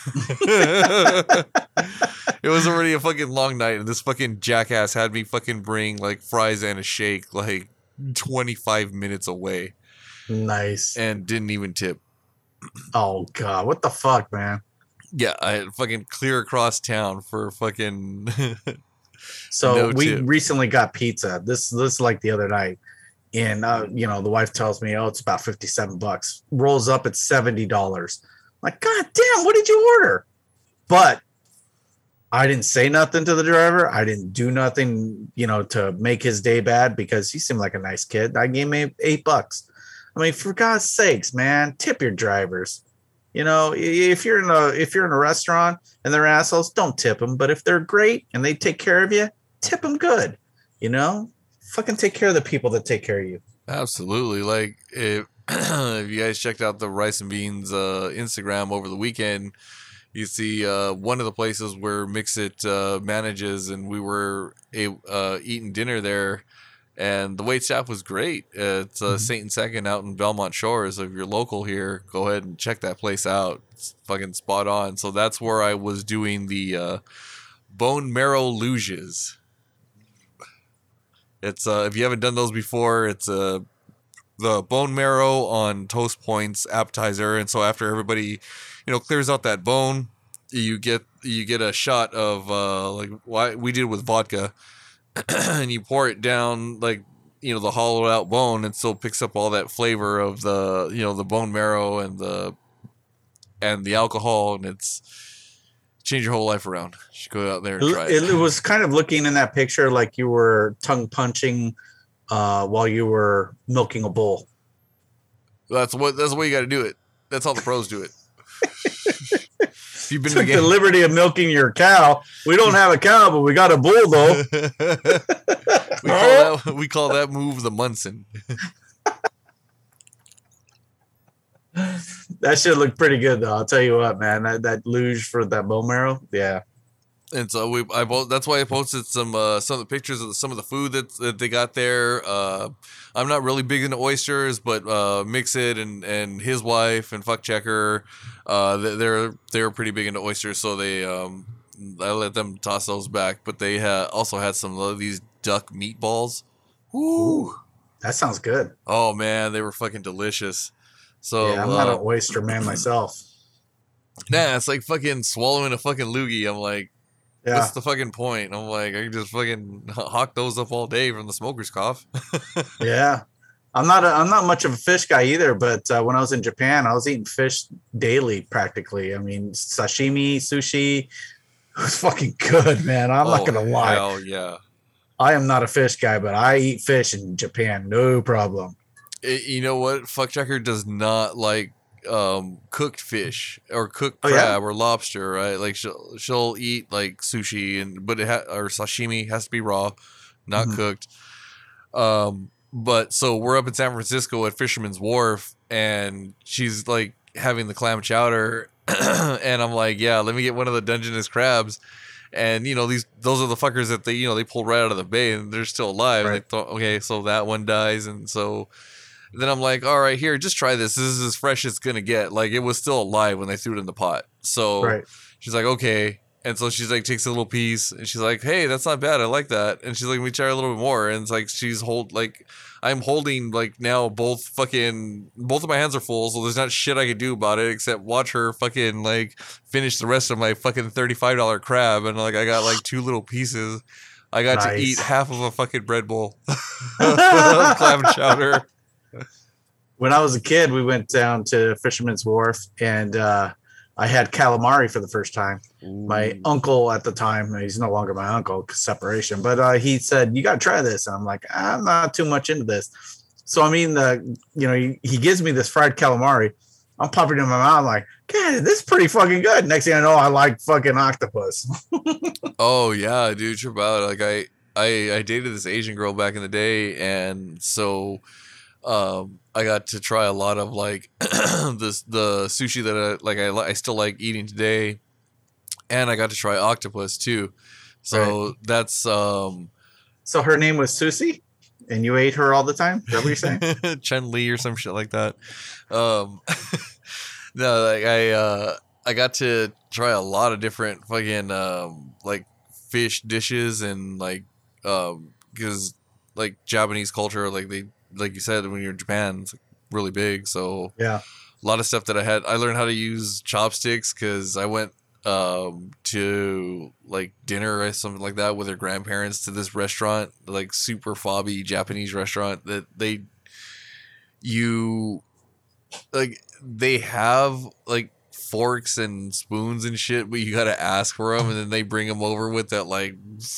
It was already a fucking long night and this fucking jackass had me fucking bring like fries and a shake like twenty-five minutes away. Nice. And didn't even tip. Oh god, what the fuck, man? Yeah, I had fucking clear across town for fucking So no we tip. recently got pizza. This this like the other night. And uh, you know, the wife tells me, oh, it's about fifty-seven bucks. Rolls up at seventy dollars. Like, god damn, what did you order? But I didn't say nothing to the driver. I didn't do nothing, you know, to make his day bad because he seemed like a nice kid. I gave him eight bucks. I mean, for God's sakes, man, tip your drivers. You know, if you're in a if you're in a restaurant and they're assholes, don't tip them. But if they're great and they take care of you, tip them good. You know, fucking take care of the people that take care of you. Absolutely. Like if, if you guys checked out the Rice and Beans uh, Instagram over the weekend, you see uh, one of the places where Mixit uh, manages, and we were a, uh, eating dinner there. And the wait staff was great. It's uh, mm-hmm. Saint and Second out in Belmont Shores. If you're local here, go ahead and check that place out. It's fucking spot on. So that's where I was doing the uh, bone marrow luges. It's uh, if you haven't done those before, it's uh, the bone marrow on Toast Point's appetizer. And so after everybody, you know, clears out that bone, you get you get a shot of uh, like what we did with vodka. And you pour it down, like, you know, the hollowed out bone, and still picks up all that flavor of the, you know, the bone marrow and the and the alcohol, and it's change your whole life around. You should go out there and try it. It, it was kind of looking in that picture like you were tongue punching uh, while you were milking a bull. That's what that's the way you got to do it. That's how the pros do it. You've been Took the liberty of milking your cow. We don't have a cow, but we got a bull, though. we, call that, we call that move the Munson. That shit looked pretty good, though. I'll tell you what, man. That, that luge for that bone marrow, yeah. And so we, I that's why I posted some uh, some of the pictures of the, some of the food that that they got there. Uh, I'm not really big into oysters, but uh, Mixit and, and his wife and Fuck Checker, uh, they're they're pretty big into oysters. So they um, I let them toss those back. But they ha- also had some of these duck meatballs. Ooh, that sounds good. Oh man, they were fucking delicious. So yeah, I'm uh, not an oyster man myself. Nah, it's like fucking swallowing a fucking loogie. I'm like. Yeah. That's the fucking point. I'm like, I can just fucking hawk those up all day from the smoker's cough. Yeah. I'm not a, I'm not much of a fish guy either, but uh, when I was in Japan, I was eating fish daily practically. I mean, sashimi, sushi, it was fucking good, man. I'm oh, not going to lie. Hell yeah. I am not a fish guy, but I eat fish in Japan. No problem. It, you know what? Fuck Checker does not like um cooked fish or cooked oh, crab yeah? or lobster, right? Like she'll she'll eat like sushi and but it ha- or sashimi has to be raw, not mm-hmm. cooked. Um, but so we're up in San Francisco at Fisherman's Wharf, and she's like having the clam chowder, and I'm like, yeah, let me get one of the Dungeness crabs. And you know these those are the fuckers that they you know they pulled right out of the bay and they're still alive. Right. And they thought, okay, so that one dies, and so. Then I'm like, all right, here, just try this. This is as fresh as it's going to get. Like, it was still alive when they threw it in the pot. So, right. She's like, okay. And so she's like, takes a little piece and she's like, hey, that's not bad. I like that. And she's like, let me try a little bit more. And it's like, she's hold like, I'm holding like now both fucking, both of my hands are full. So there's not shit I could do about it except watch her fucking like finish the rest of my fucking thirty-five dollars crab. And like, I got like two little pieces. I got nice. to eat half of a fucking bread bowl of clam chowder. When I was a kid, we went down to Fisherman's Wharf and, uh, I had calamari for the first time. Ooh. My uncle at the time, he's no longer my uncle because separation, but uh, he said, you got to try this. And I'm like, I'm not too much into this. So, I mean, the you know, he, he gives me this fried calamari. I'm popping it in my mouth. I'm like, God, this is pretty fucking good. Next thing I know, I like fucking octopus. Oh, yeah, dude. True about it. Like, I, I, I dated this Asian girl back in the day. And so um, I got to try a lot of like this the sushi that I like I, I still like eating today, and I got to try octopus too. So right. that's um. So her name was Susie, and you ate her all the time. Is that what you're saying? Chun Li or some shit like that. Um, no, like I uh I got to try a lot of different fucking um like fish dishes and like um because like Japanese culture like they. Like you said, when you're in Japan, it's like really big. So yeah, a lot of stuff that I had. I learned how to use chopsticks because I went um, to like dinner or something like that with her grandparents to this restaurant, like super fobby Japanese restaurant that they you like they have like forks and spoons and shit, but you gotta ask for them, and then they bring them over with that like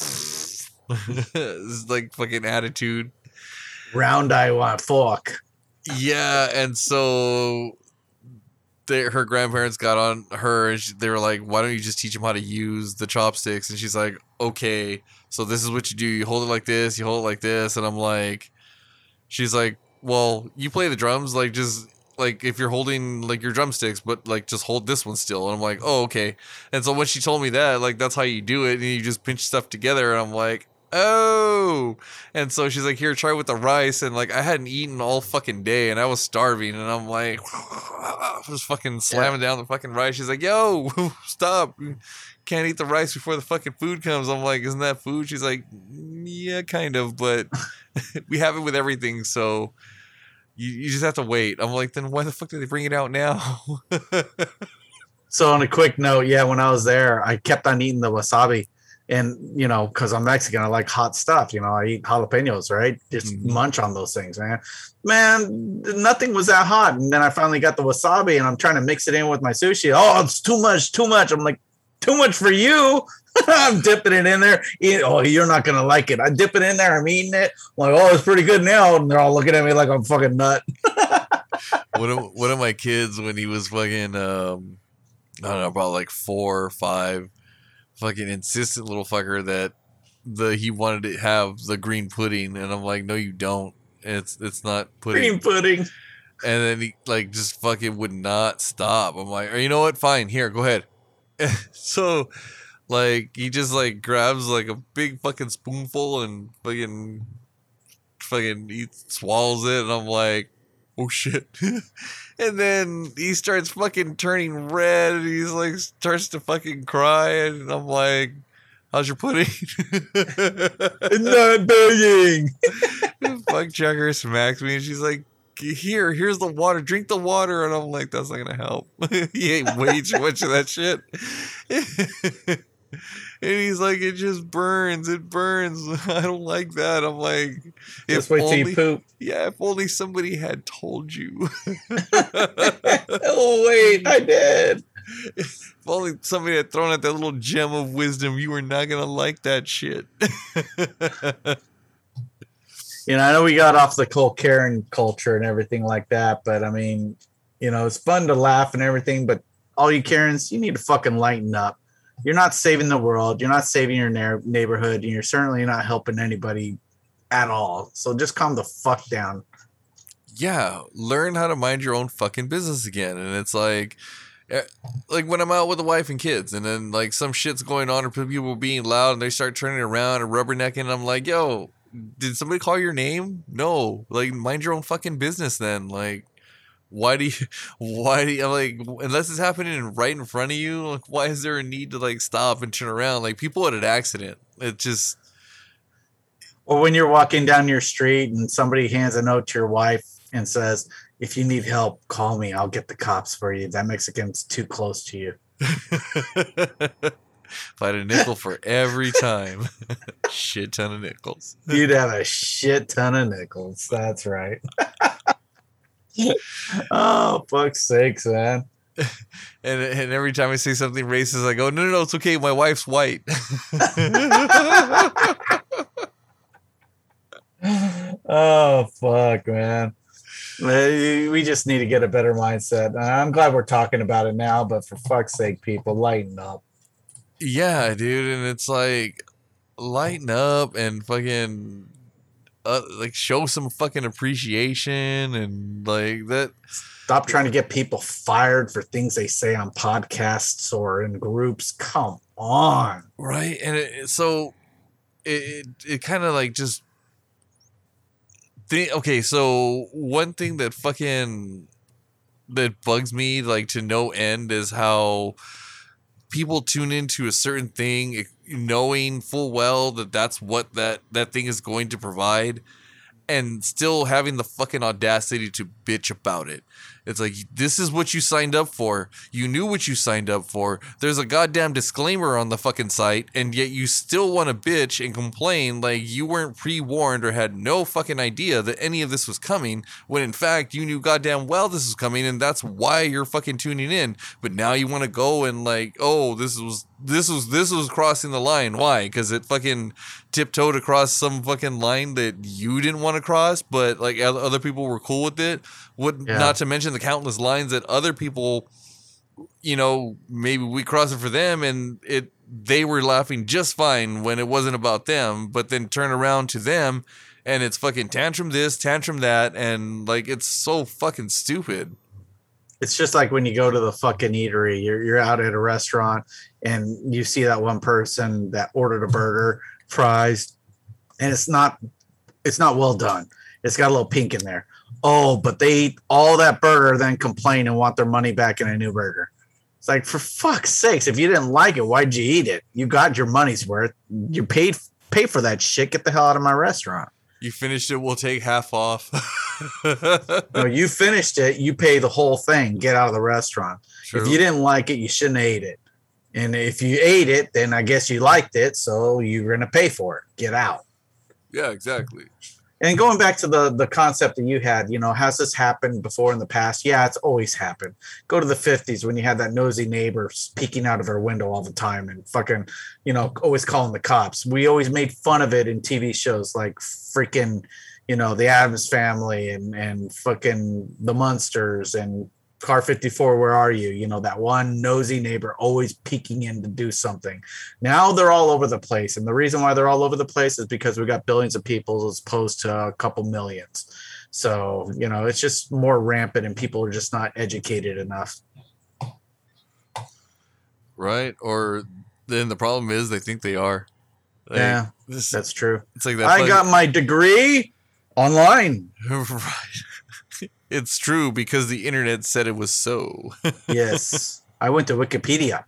like fucking attitude. Round I want fork. Yeah, and so they, her grandparents got on her and she, they were like, why don't you just teach them how to use the chopsticks? And she's like, okay, so this is what you do. You hold it like this, you hold it like this. And I'm like, she's like, well, you play the drums, like just like if you're holding like your drumsticks, but like just hold this one still. And I'm like, oh, okay. And so when she told me that, like that's how you do it, and you just pinch stuff together. And I'm like, oh. And so she's like, here, try with the rice. And like I hadn't eaten all fucking day and I was starving, and I'm like just fucking slamming yeah. down the fucking rice. She's like, yo, stop, can't eat the rice before the fucking food comes. I'm like, isn't that food? She's like, yeah, kind of, but we have it with everything, so you, you just have to wait. I'm like, then why the fuck did they bring it out now? So on a quick note, yeah, when I was there, I kept on eating the wasabi. And, you know, because I'm Mexican, I like hot stuff. You know, I eat jalapenos, right? Just mm-hmm. munch on those things, man. Man, nothing was that hot. And then I finally got the wasabi, and I'm trying to mix it in with my sushi. Oh, it's too much, too much. I'm like, too much for you. I'm dipping it in there. Eat, oh, you're not going to like it. I dip it in there. I'm eating it. I'm like, oh, it's pretty good now. And they're all looking at me like I'm fucking nut. one, of, one of my kids, when he was fucking, um, I don't know, about like four or five, fucking insistent little fucker that the he wanted to have the green pudding, and I'm like, no, you don't. It's it's not pudding. Green pudding. And then he like just fucking would not stop. I'm like, you know what? Fine, here, go ahead. So like he just like grabs like a big fucking spoonful and fucking fucking eats, swallows it, and I'm like, oh shit. And then he starts fucking turning red, and he's like starts to fucking cry, and I'm like, how's your pudding? It's not begging. Fuck checker smacks me, and she's like, here, here's the water, drink the water. And I'm like, that's not gonna help. He ate way too much of that shit. And he's like, it just burns. It burns. I don't like that. I'm like, just wait till you poop. Yeah, if only somebody had told you. Oh, wait, I did. If only somebody had thrown out that little gem of wisdom, you were not going to like that shit. You know, I know we got off the whole Karen culture and everything like that, but I mean, you know, it's fun to laugh and everything, but all you Karens, you need to fucking lighten up. You're not saving the world. You're not saving your na- neighborhood. And you're certainly not helping anybody at all. So just calm the fuck down. Yeah. Learn how to mind your own fucking business again. And it's like, like when I'm out with the wife and kids, and then like some shit's going on or people being loud and they start turning around and rubbernecking. And I'm like, yo, did somebody call your name? No. Like, mind your own fucking business then. Like, why do you, why do you, like, unless it's happening right in front of you, like, why is there a need to, like, stop and turn around? Like, people had an accident. It just. Or when you're walking down your street and somebody hands a note to your wife and says, if you need help, call me. I'll get the cops for you. That Mexican's too close to you. If I had a nickel for every time, shit ton of nickels. You'd have a shit ton of nickels. That's right. Oh, fuck's sakes, man. And and every time I say something racist, I go, no, no, no, it's okay. My wife's white. Oh, fuck, man. We just need to get a better mindset. I'm glad we're talking about it now, but for fuck's sake, people, lighten up. Yeah, dude, and it's like, lighten up and fucking uh, like show some fucking appreciation and like that. Stop trying to get people fired for things they say on podcasts or in groups. Come on, right? And it, so it it, it kind of like just think. Okay, so one thing that fucking that bugs me like to no end is how people tune into a certain thing knowing full well that that's what that, that thing is going to provide and still having the fucking audacity to bitch about it. It's like, this is what you signed up for. You knew what you signed up for. There's a goddamn disclaimer on the fucking site, and yet you still want to bitch and complain like you weren't pre-warned or had no fucking idea that any of this was coming, when in fact you knew goddamn well this was coming, and that's why you're fucking tuning in. But now you want to go and like, oh, this was this was this was crossing the line. Why? Because it fucking tiptoed across some fucking line that you didn't want to cross, but like other people were cool with it. Would yeah. Not to mention the countless lines that other people, you know, maybe we crossed it for them and it they were laughing just fine when it wasn't about them, but then turn around to them and it's fucking tantrum this, tantrum that, and like it's so fucking stupid. It's just like when you go to the fucking eatery, you're you're out at a restaurant and you see that one person that ordered a burger, fries, and it's not it's not well done. It's got a little pink in there. Oh, but they eat all that burger, then complain and want their money back in a new burger. It's like, for fuck's sakes, if you didn't like it, why'd you eat it? You got your money's worth. You paid pay for that shit. Get the hell out of my restaurant. You finished it, we'll take half off. No, you finished it, you pay the whole thing. Get out of the restaurant. True. If you didn't like it, you shouldn't have ate it. And if you ate it, then I guess you liked it, so you're going to pay for it. Get out. Yeah, exactly. And going back to the, the concept that you had, you know, has this happened before in the past? Yeah, it's always happened. Go to the fifties when you had that nosy neighbor peeking out of her window all the time and fucking, you know, always calling the cops. We always made fun of it in T V shows like freaking, you know, the Addams Family and, and fucking the Munsters and Car fifty-four, where are you? You know, that one nosy neighbor always peeking in to do something. Now they're all over the place. And the reason why they're all over the place is because we got billions of people as opposed to a couple millions. So, you know, it's just more rampant and people are just not educated enough. Right. Or then the problem is they think they are. Like, yeah, this, that's true. It's like that. I got my degree online. Right. It's true because the internet said it was so. Yes. I went to Wikipedia.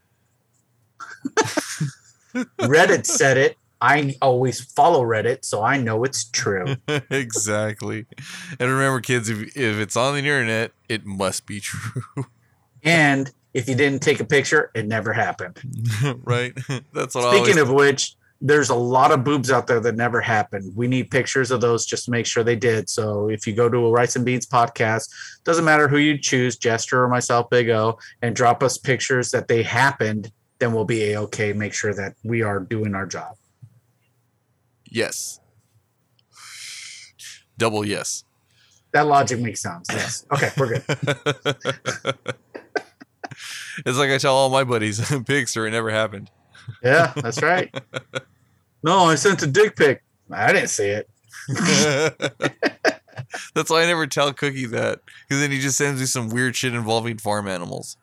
Reddit said it. I always follow Reddit, so I know it's true. Exactly. And remember, kids, if, if it's on the internet, it must be true. And if you didn't take a picture, it never happened. Right? That's what Speaking I of which, there's a lot of boobs out there that never happened. We need pictures of those just to make sure they did. So if you go to a Rice and Beans podcast, doesn't matter who you choose, Jester or myself, Big O, and drop us pictures that they happened, then we'll be A-okay. Make sure that we are doing our job. Yes. Double yes. That logic makes sense. Yes. Okay, we're good. It's like I tell all my buddies, pics or it never happened. Yeah, that's right. No, I sent a dick pic. I didn't see it. That's why I never tell Cookie that, because then he just sends me some weird shit involving farm animals.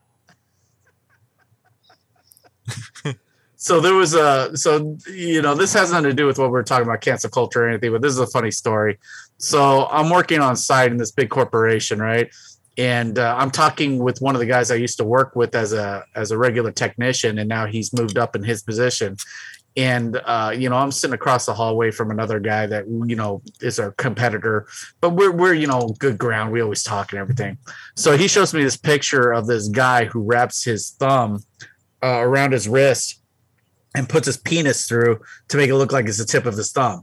So there was a, so, you know, this has nothing to do with what we're talking about, cancel culture or anything, but this is a funny story. So I'm working on site in this big corporation, right? And uh, I'm talking with one of the guys I used to work with as a as a regular technician, and now he's moved up in his position. And uh, you know, I'm sitting across the hallway from another guy that you know is our competitor, but we're we're you know good ground. We always talk and everything. So he shows me this picture of this guy who wraps his thumb uh, around his wrist and puts his penis through to make it look like it's the tip of his thumb.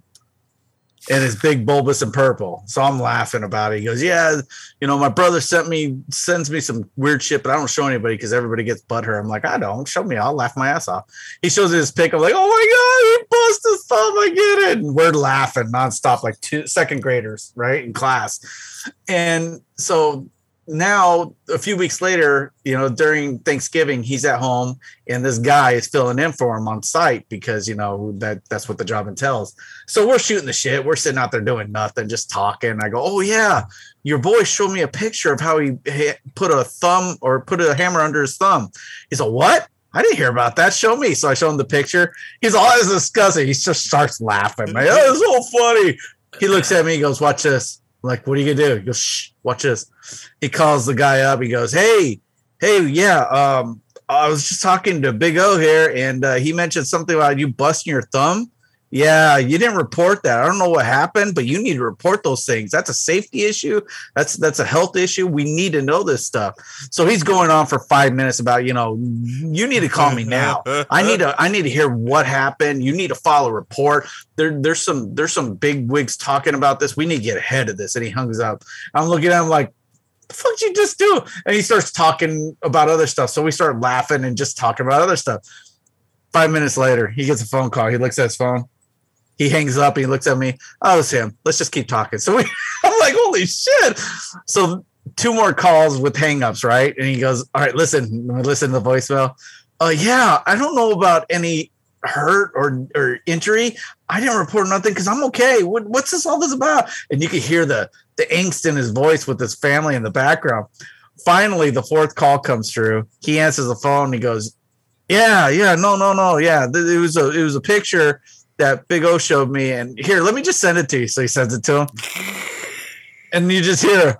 And it's big, bulbous, and purple. So I'm laughing about it. He goes, yeah, you know, my brother sent me, sends me some weird shit, but I don't show anybody because everybody gets butthurt. I'm like, I don't. Show me. I'll laugh my ass off. He shows me this pic. I'm like, oh my God, he busted his thumb. I get it. And we're laughing nonstop, like two second graders, right, in class. And so now, a few weeks later, you know, during Thanksgiving, he's at home and this guy is filling in for him on site because, you know, that that's what the job entails. So we're shooting the shit. We're sitting out there doing nothing, just talking. I go, oh, yeah, your boy showed me a picture of how he put a thumb or put a hammer under his thumb. He's like, what? I didn't hear about that. Show me. So I show him the picture. He's always disgusting. He just starts laughing. Like, oh, it's so funny. He looks at me. He goes, watch this. I'm like, what are you going to do? He goes, shh, watch this. He calls the guy up. He goes, hey, hey, yeah, um, I was just talking to Big O here, and uh, he mentioned something about you busting your thumb. Yeah, you didn't report that. I don't know what happened, but you need to report those things. That's a safety issue. That's that's a health issue. We need to know this stuff. So he's going on for five minutes about, you know, you need to call me now. I need to I need to hear what happened. You need to file a report. There, there's some there's some big wigs talking about this. We need to get ahead of this. And he hangs up. I'm looking at him like, the fuck did you just do? And he starts talking about other stuff. So we start laughing and just talking about other stuff. Five minutes later, he gets a phone call. He looks at his phone. He hangs up. He looks at me. Oh, it's him. Let's just keep talking. So we, I'm like, holy shit. So two more calls with hangups, right? And he goes, all right, listen, listen to the voicemail. Uh, yeah, I don't know about any hurt or, or injury. I didn't report nothing because I'm okay. What, what's this all this about? And you could hear the, the angst in his voice with his family in the background. Finally, the fourth call comes through. He answers the phone. And he goes, yeah, yeah, no, no, no. Yeah, it was a, it was a picture that Big O showed me, and here, let me just send it to you. So he sends it to him, and you just hear.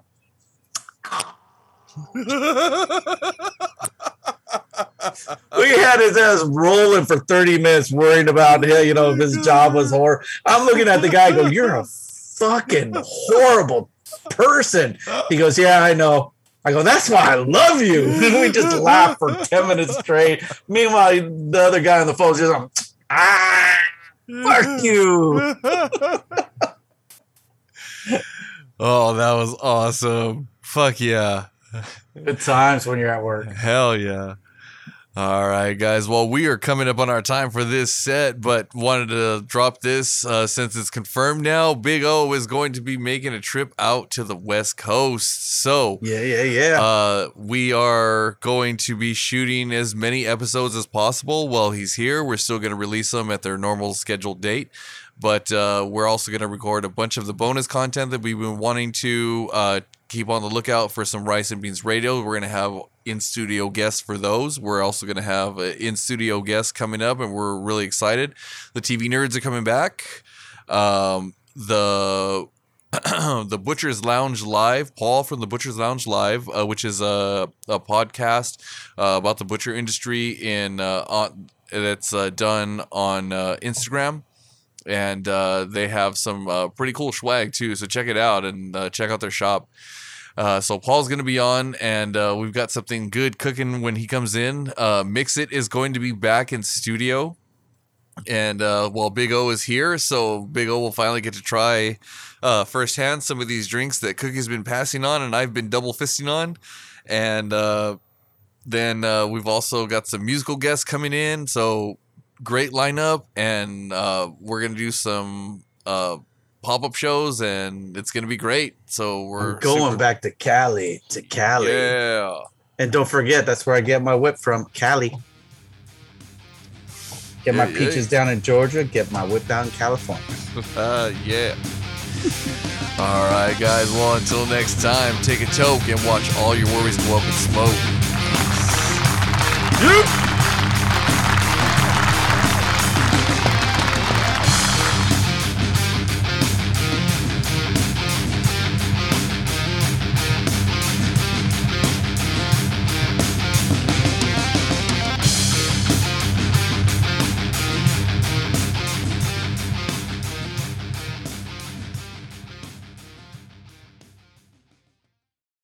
We had his ass rolling for thirty minutes, worried about, you know, if his job was horrible. I'm looking at the guy, go, "You're a fucking horrible person." He goes, "Yeah, I know." I go, "That's why I love you." We just laughed for ten minutes straight. Meanwhile, the other guy on the phone is just like, ah. Fuck you. Oh, that was awesome. Fuck yeah. Good times when you're at work. Hell yeah. All right, guys. Well, we are coming up on our time for this set, but wanted to drop this uh, since it's confirmed now. Big O is going to be making a trip out to the West Coast. So, yeah, yeah, yeah. Uh, we are going to be shooting as many episodes as possible while he's here. We're still going to release them at their normal scheduled date. But uh, we're also going to record a bunch of the bonus content that we've been wanting to uh, keep on the lookout for some Rice and Beans Radio. We're going to have in-studio guests for those. We're also going to have an in-studio guest coming up, and we're really excited. The T V Nerds are coming back. Um, the the Butcher's Lounge Live, Paul from the Butcher's Lounge Live, uh, which is a, a podcast uh, about the butcher industry in uh, on, that's uh, done on uh, Instagram. And uh, they have some uh, pretty cool swag, too. So check it out and uh, check out their shop. Uh, so Paul's going to be on, and uh, we've got something good cooking when he comes in. Uh, Mix It is going to be back in studio. And, uh, well, Big O is here, so Big O will finally get to try uh, firsthand some of these drinks that Cookie's been passing on and I've been double fisting on. And uh, then uh, we've also got some musical guests coming in, so great lineup, and uh, we're going to do some uh, pop-up shows, and it's going to be great. So we're I'm going super- back to Cali, to Cali. Yeah. And don't forget, that's where I get my whip from, Cali. Get my Yeah, peaches yeah. down in Georgia, get my whip down in California. uh, yeah. All right, guys. Well, until next time, take a toke and watch all your worries go up in smoke. Yep.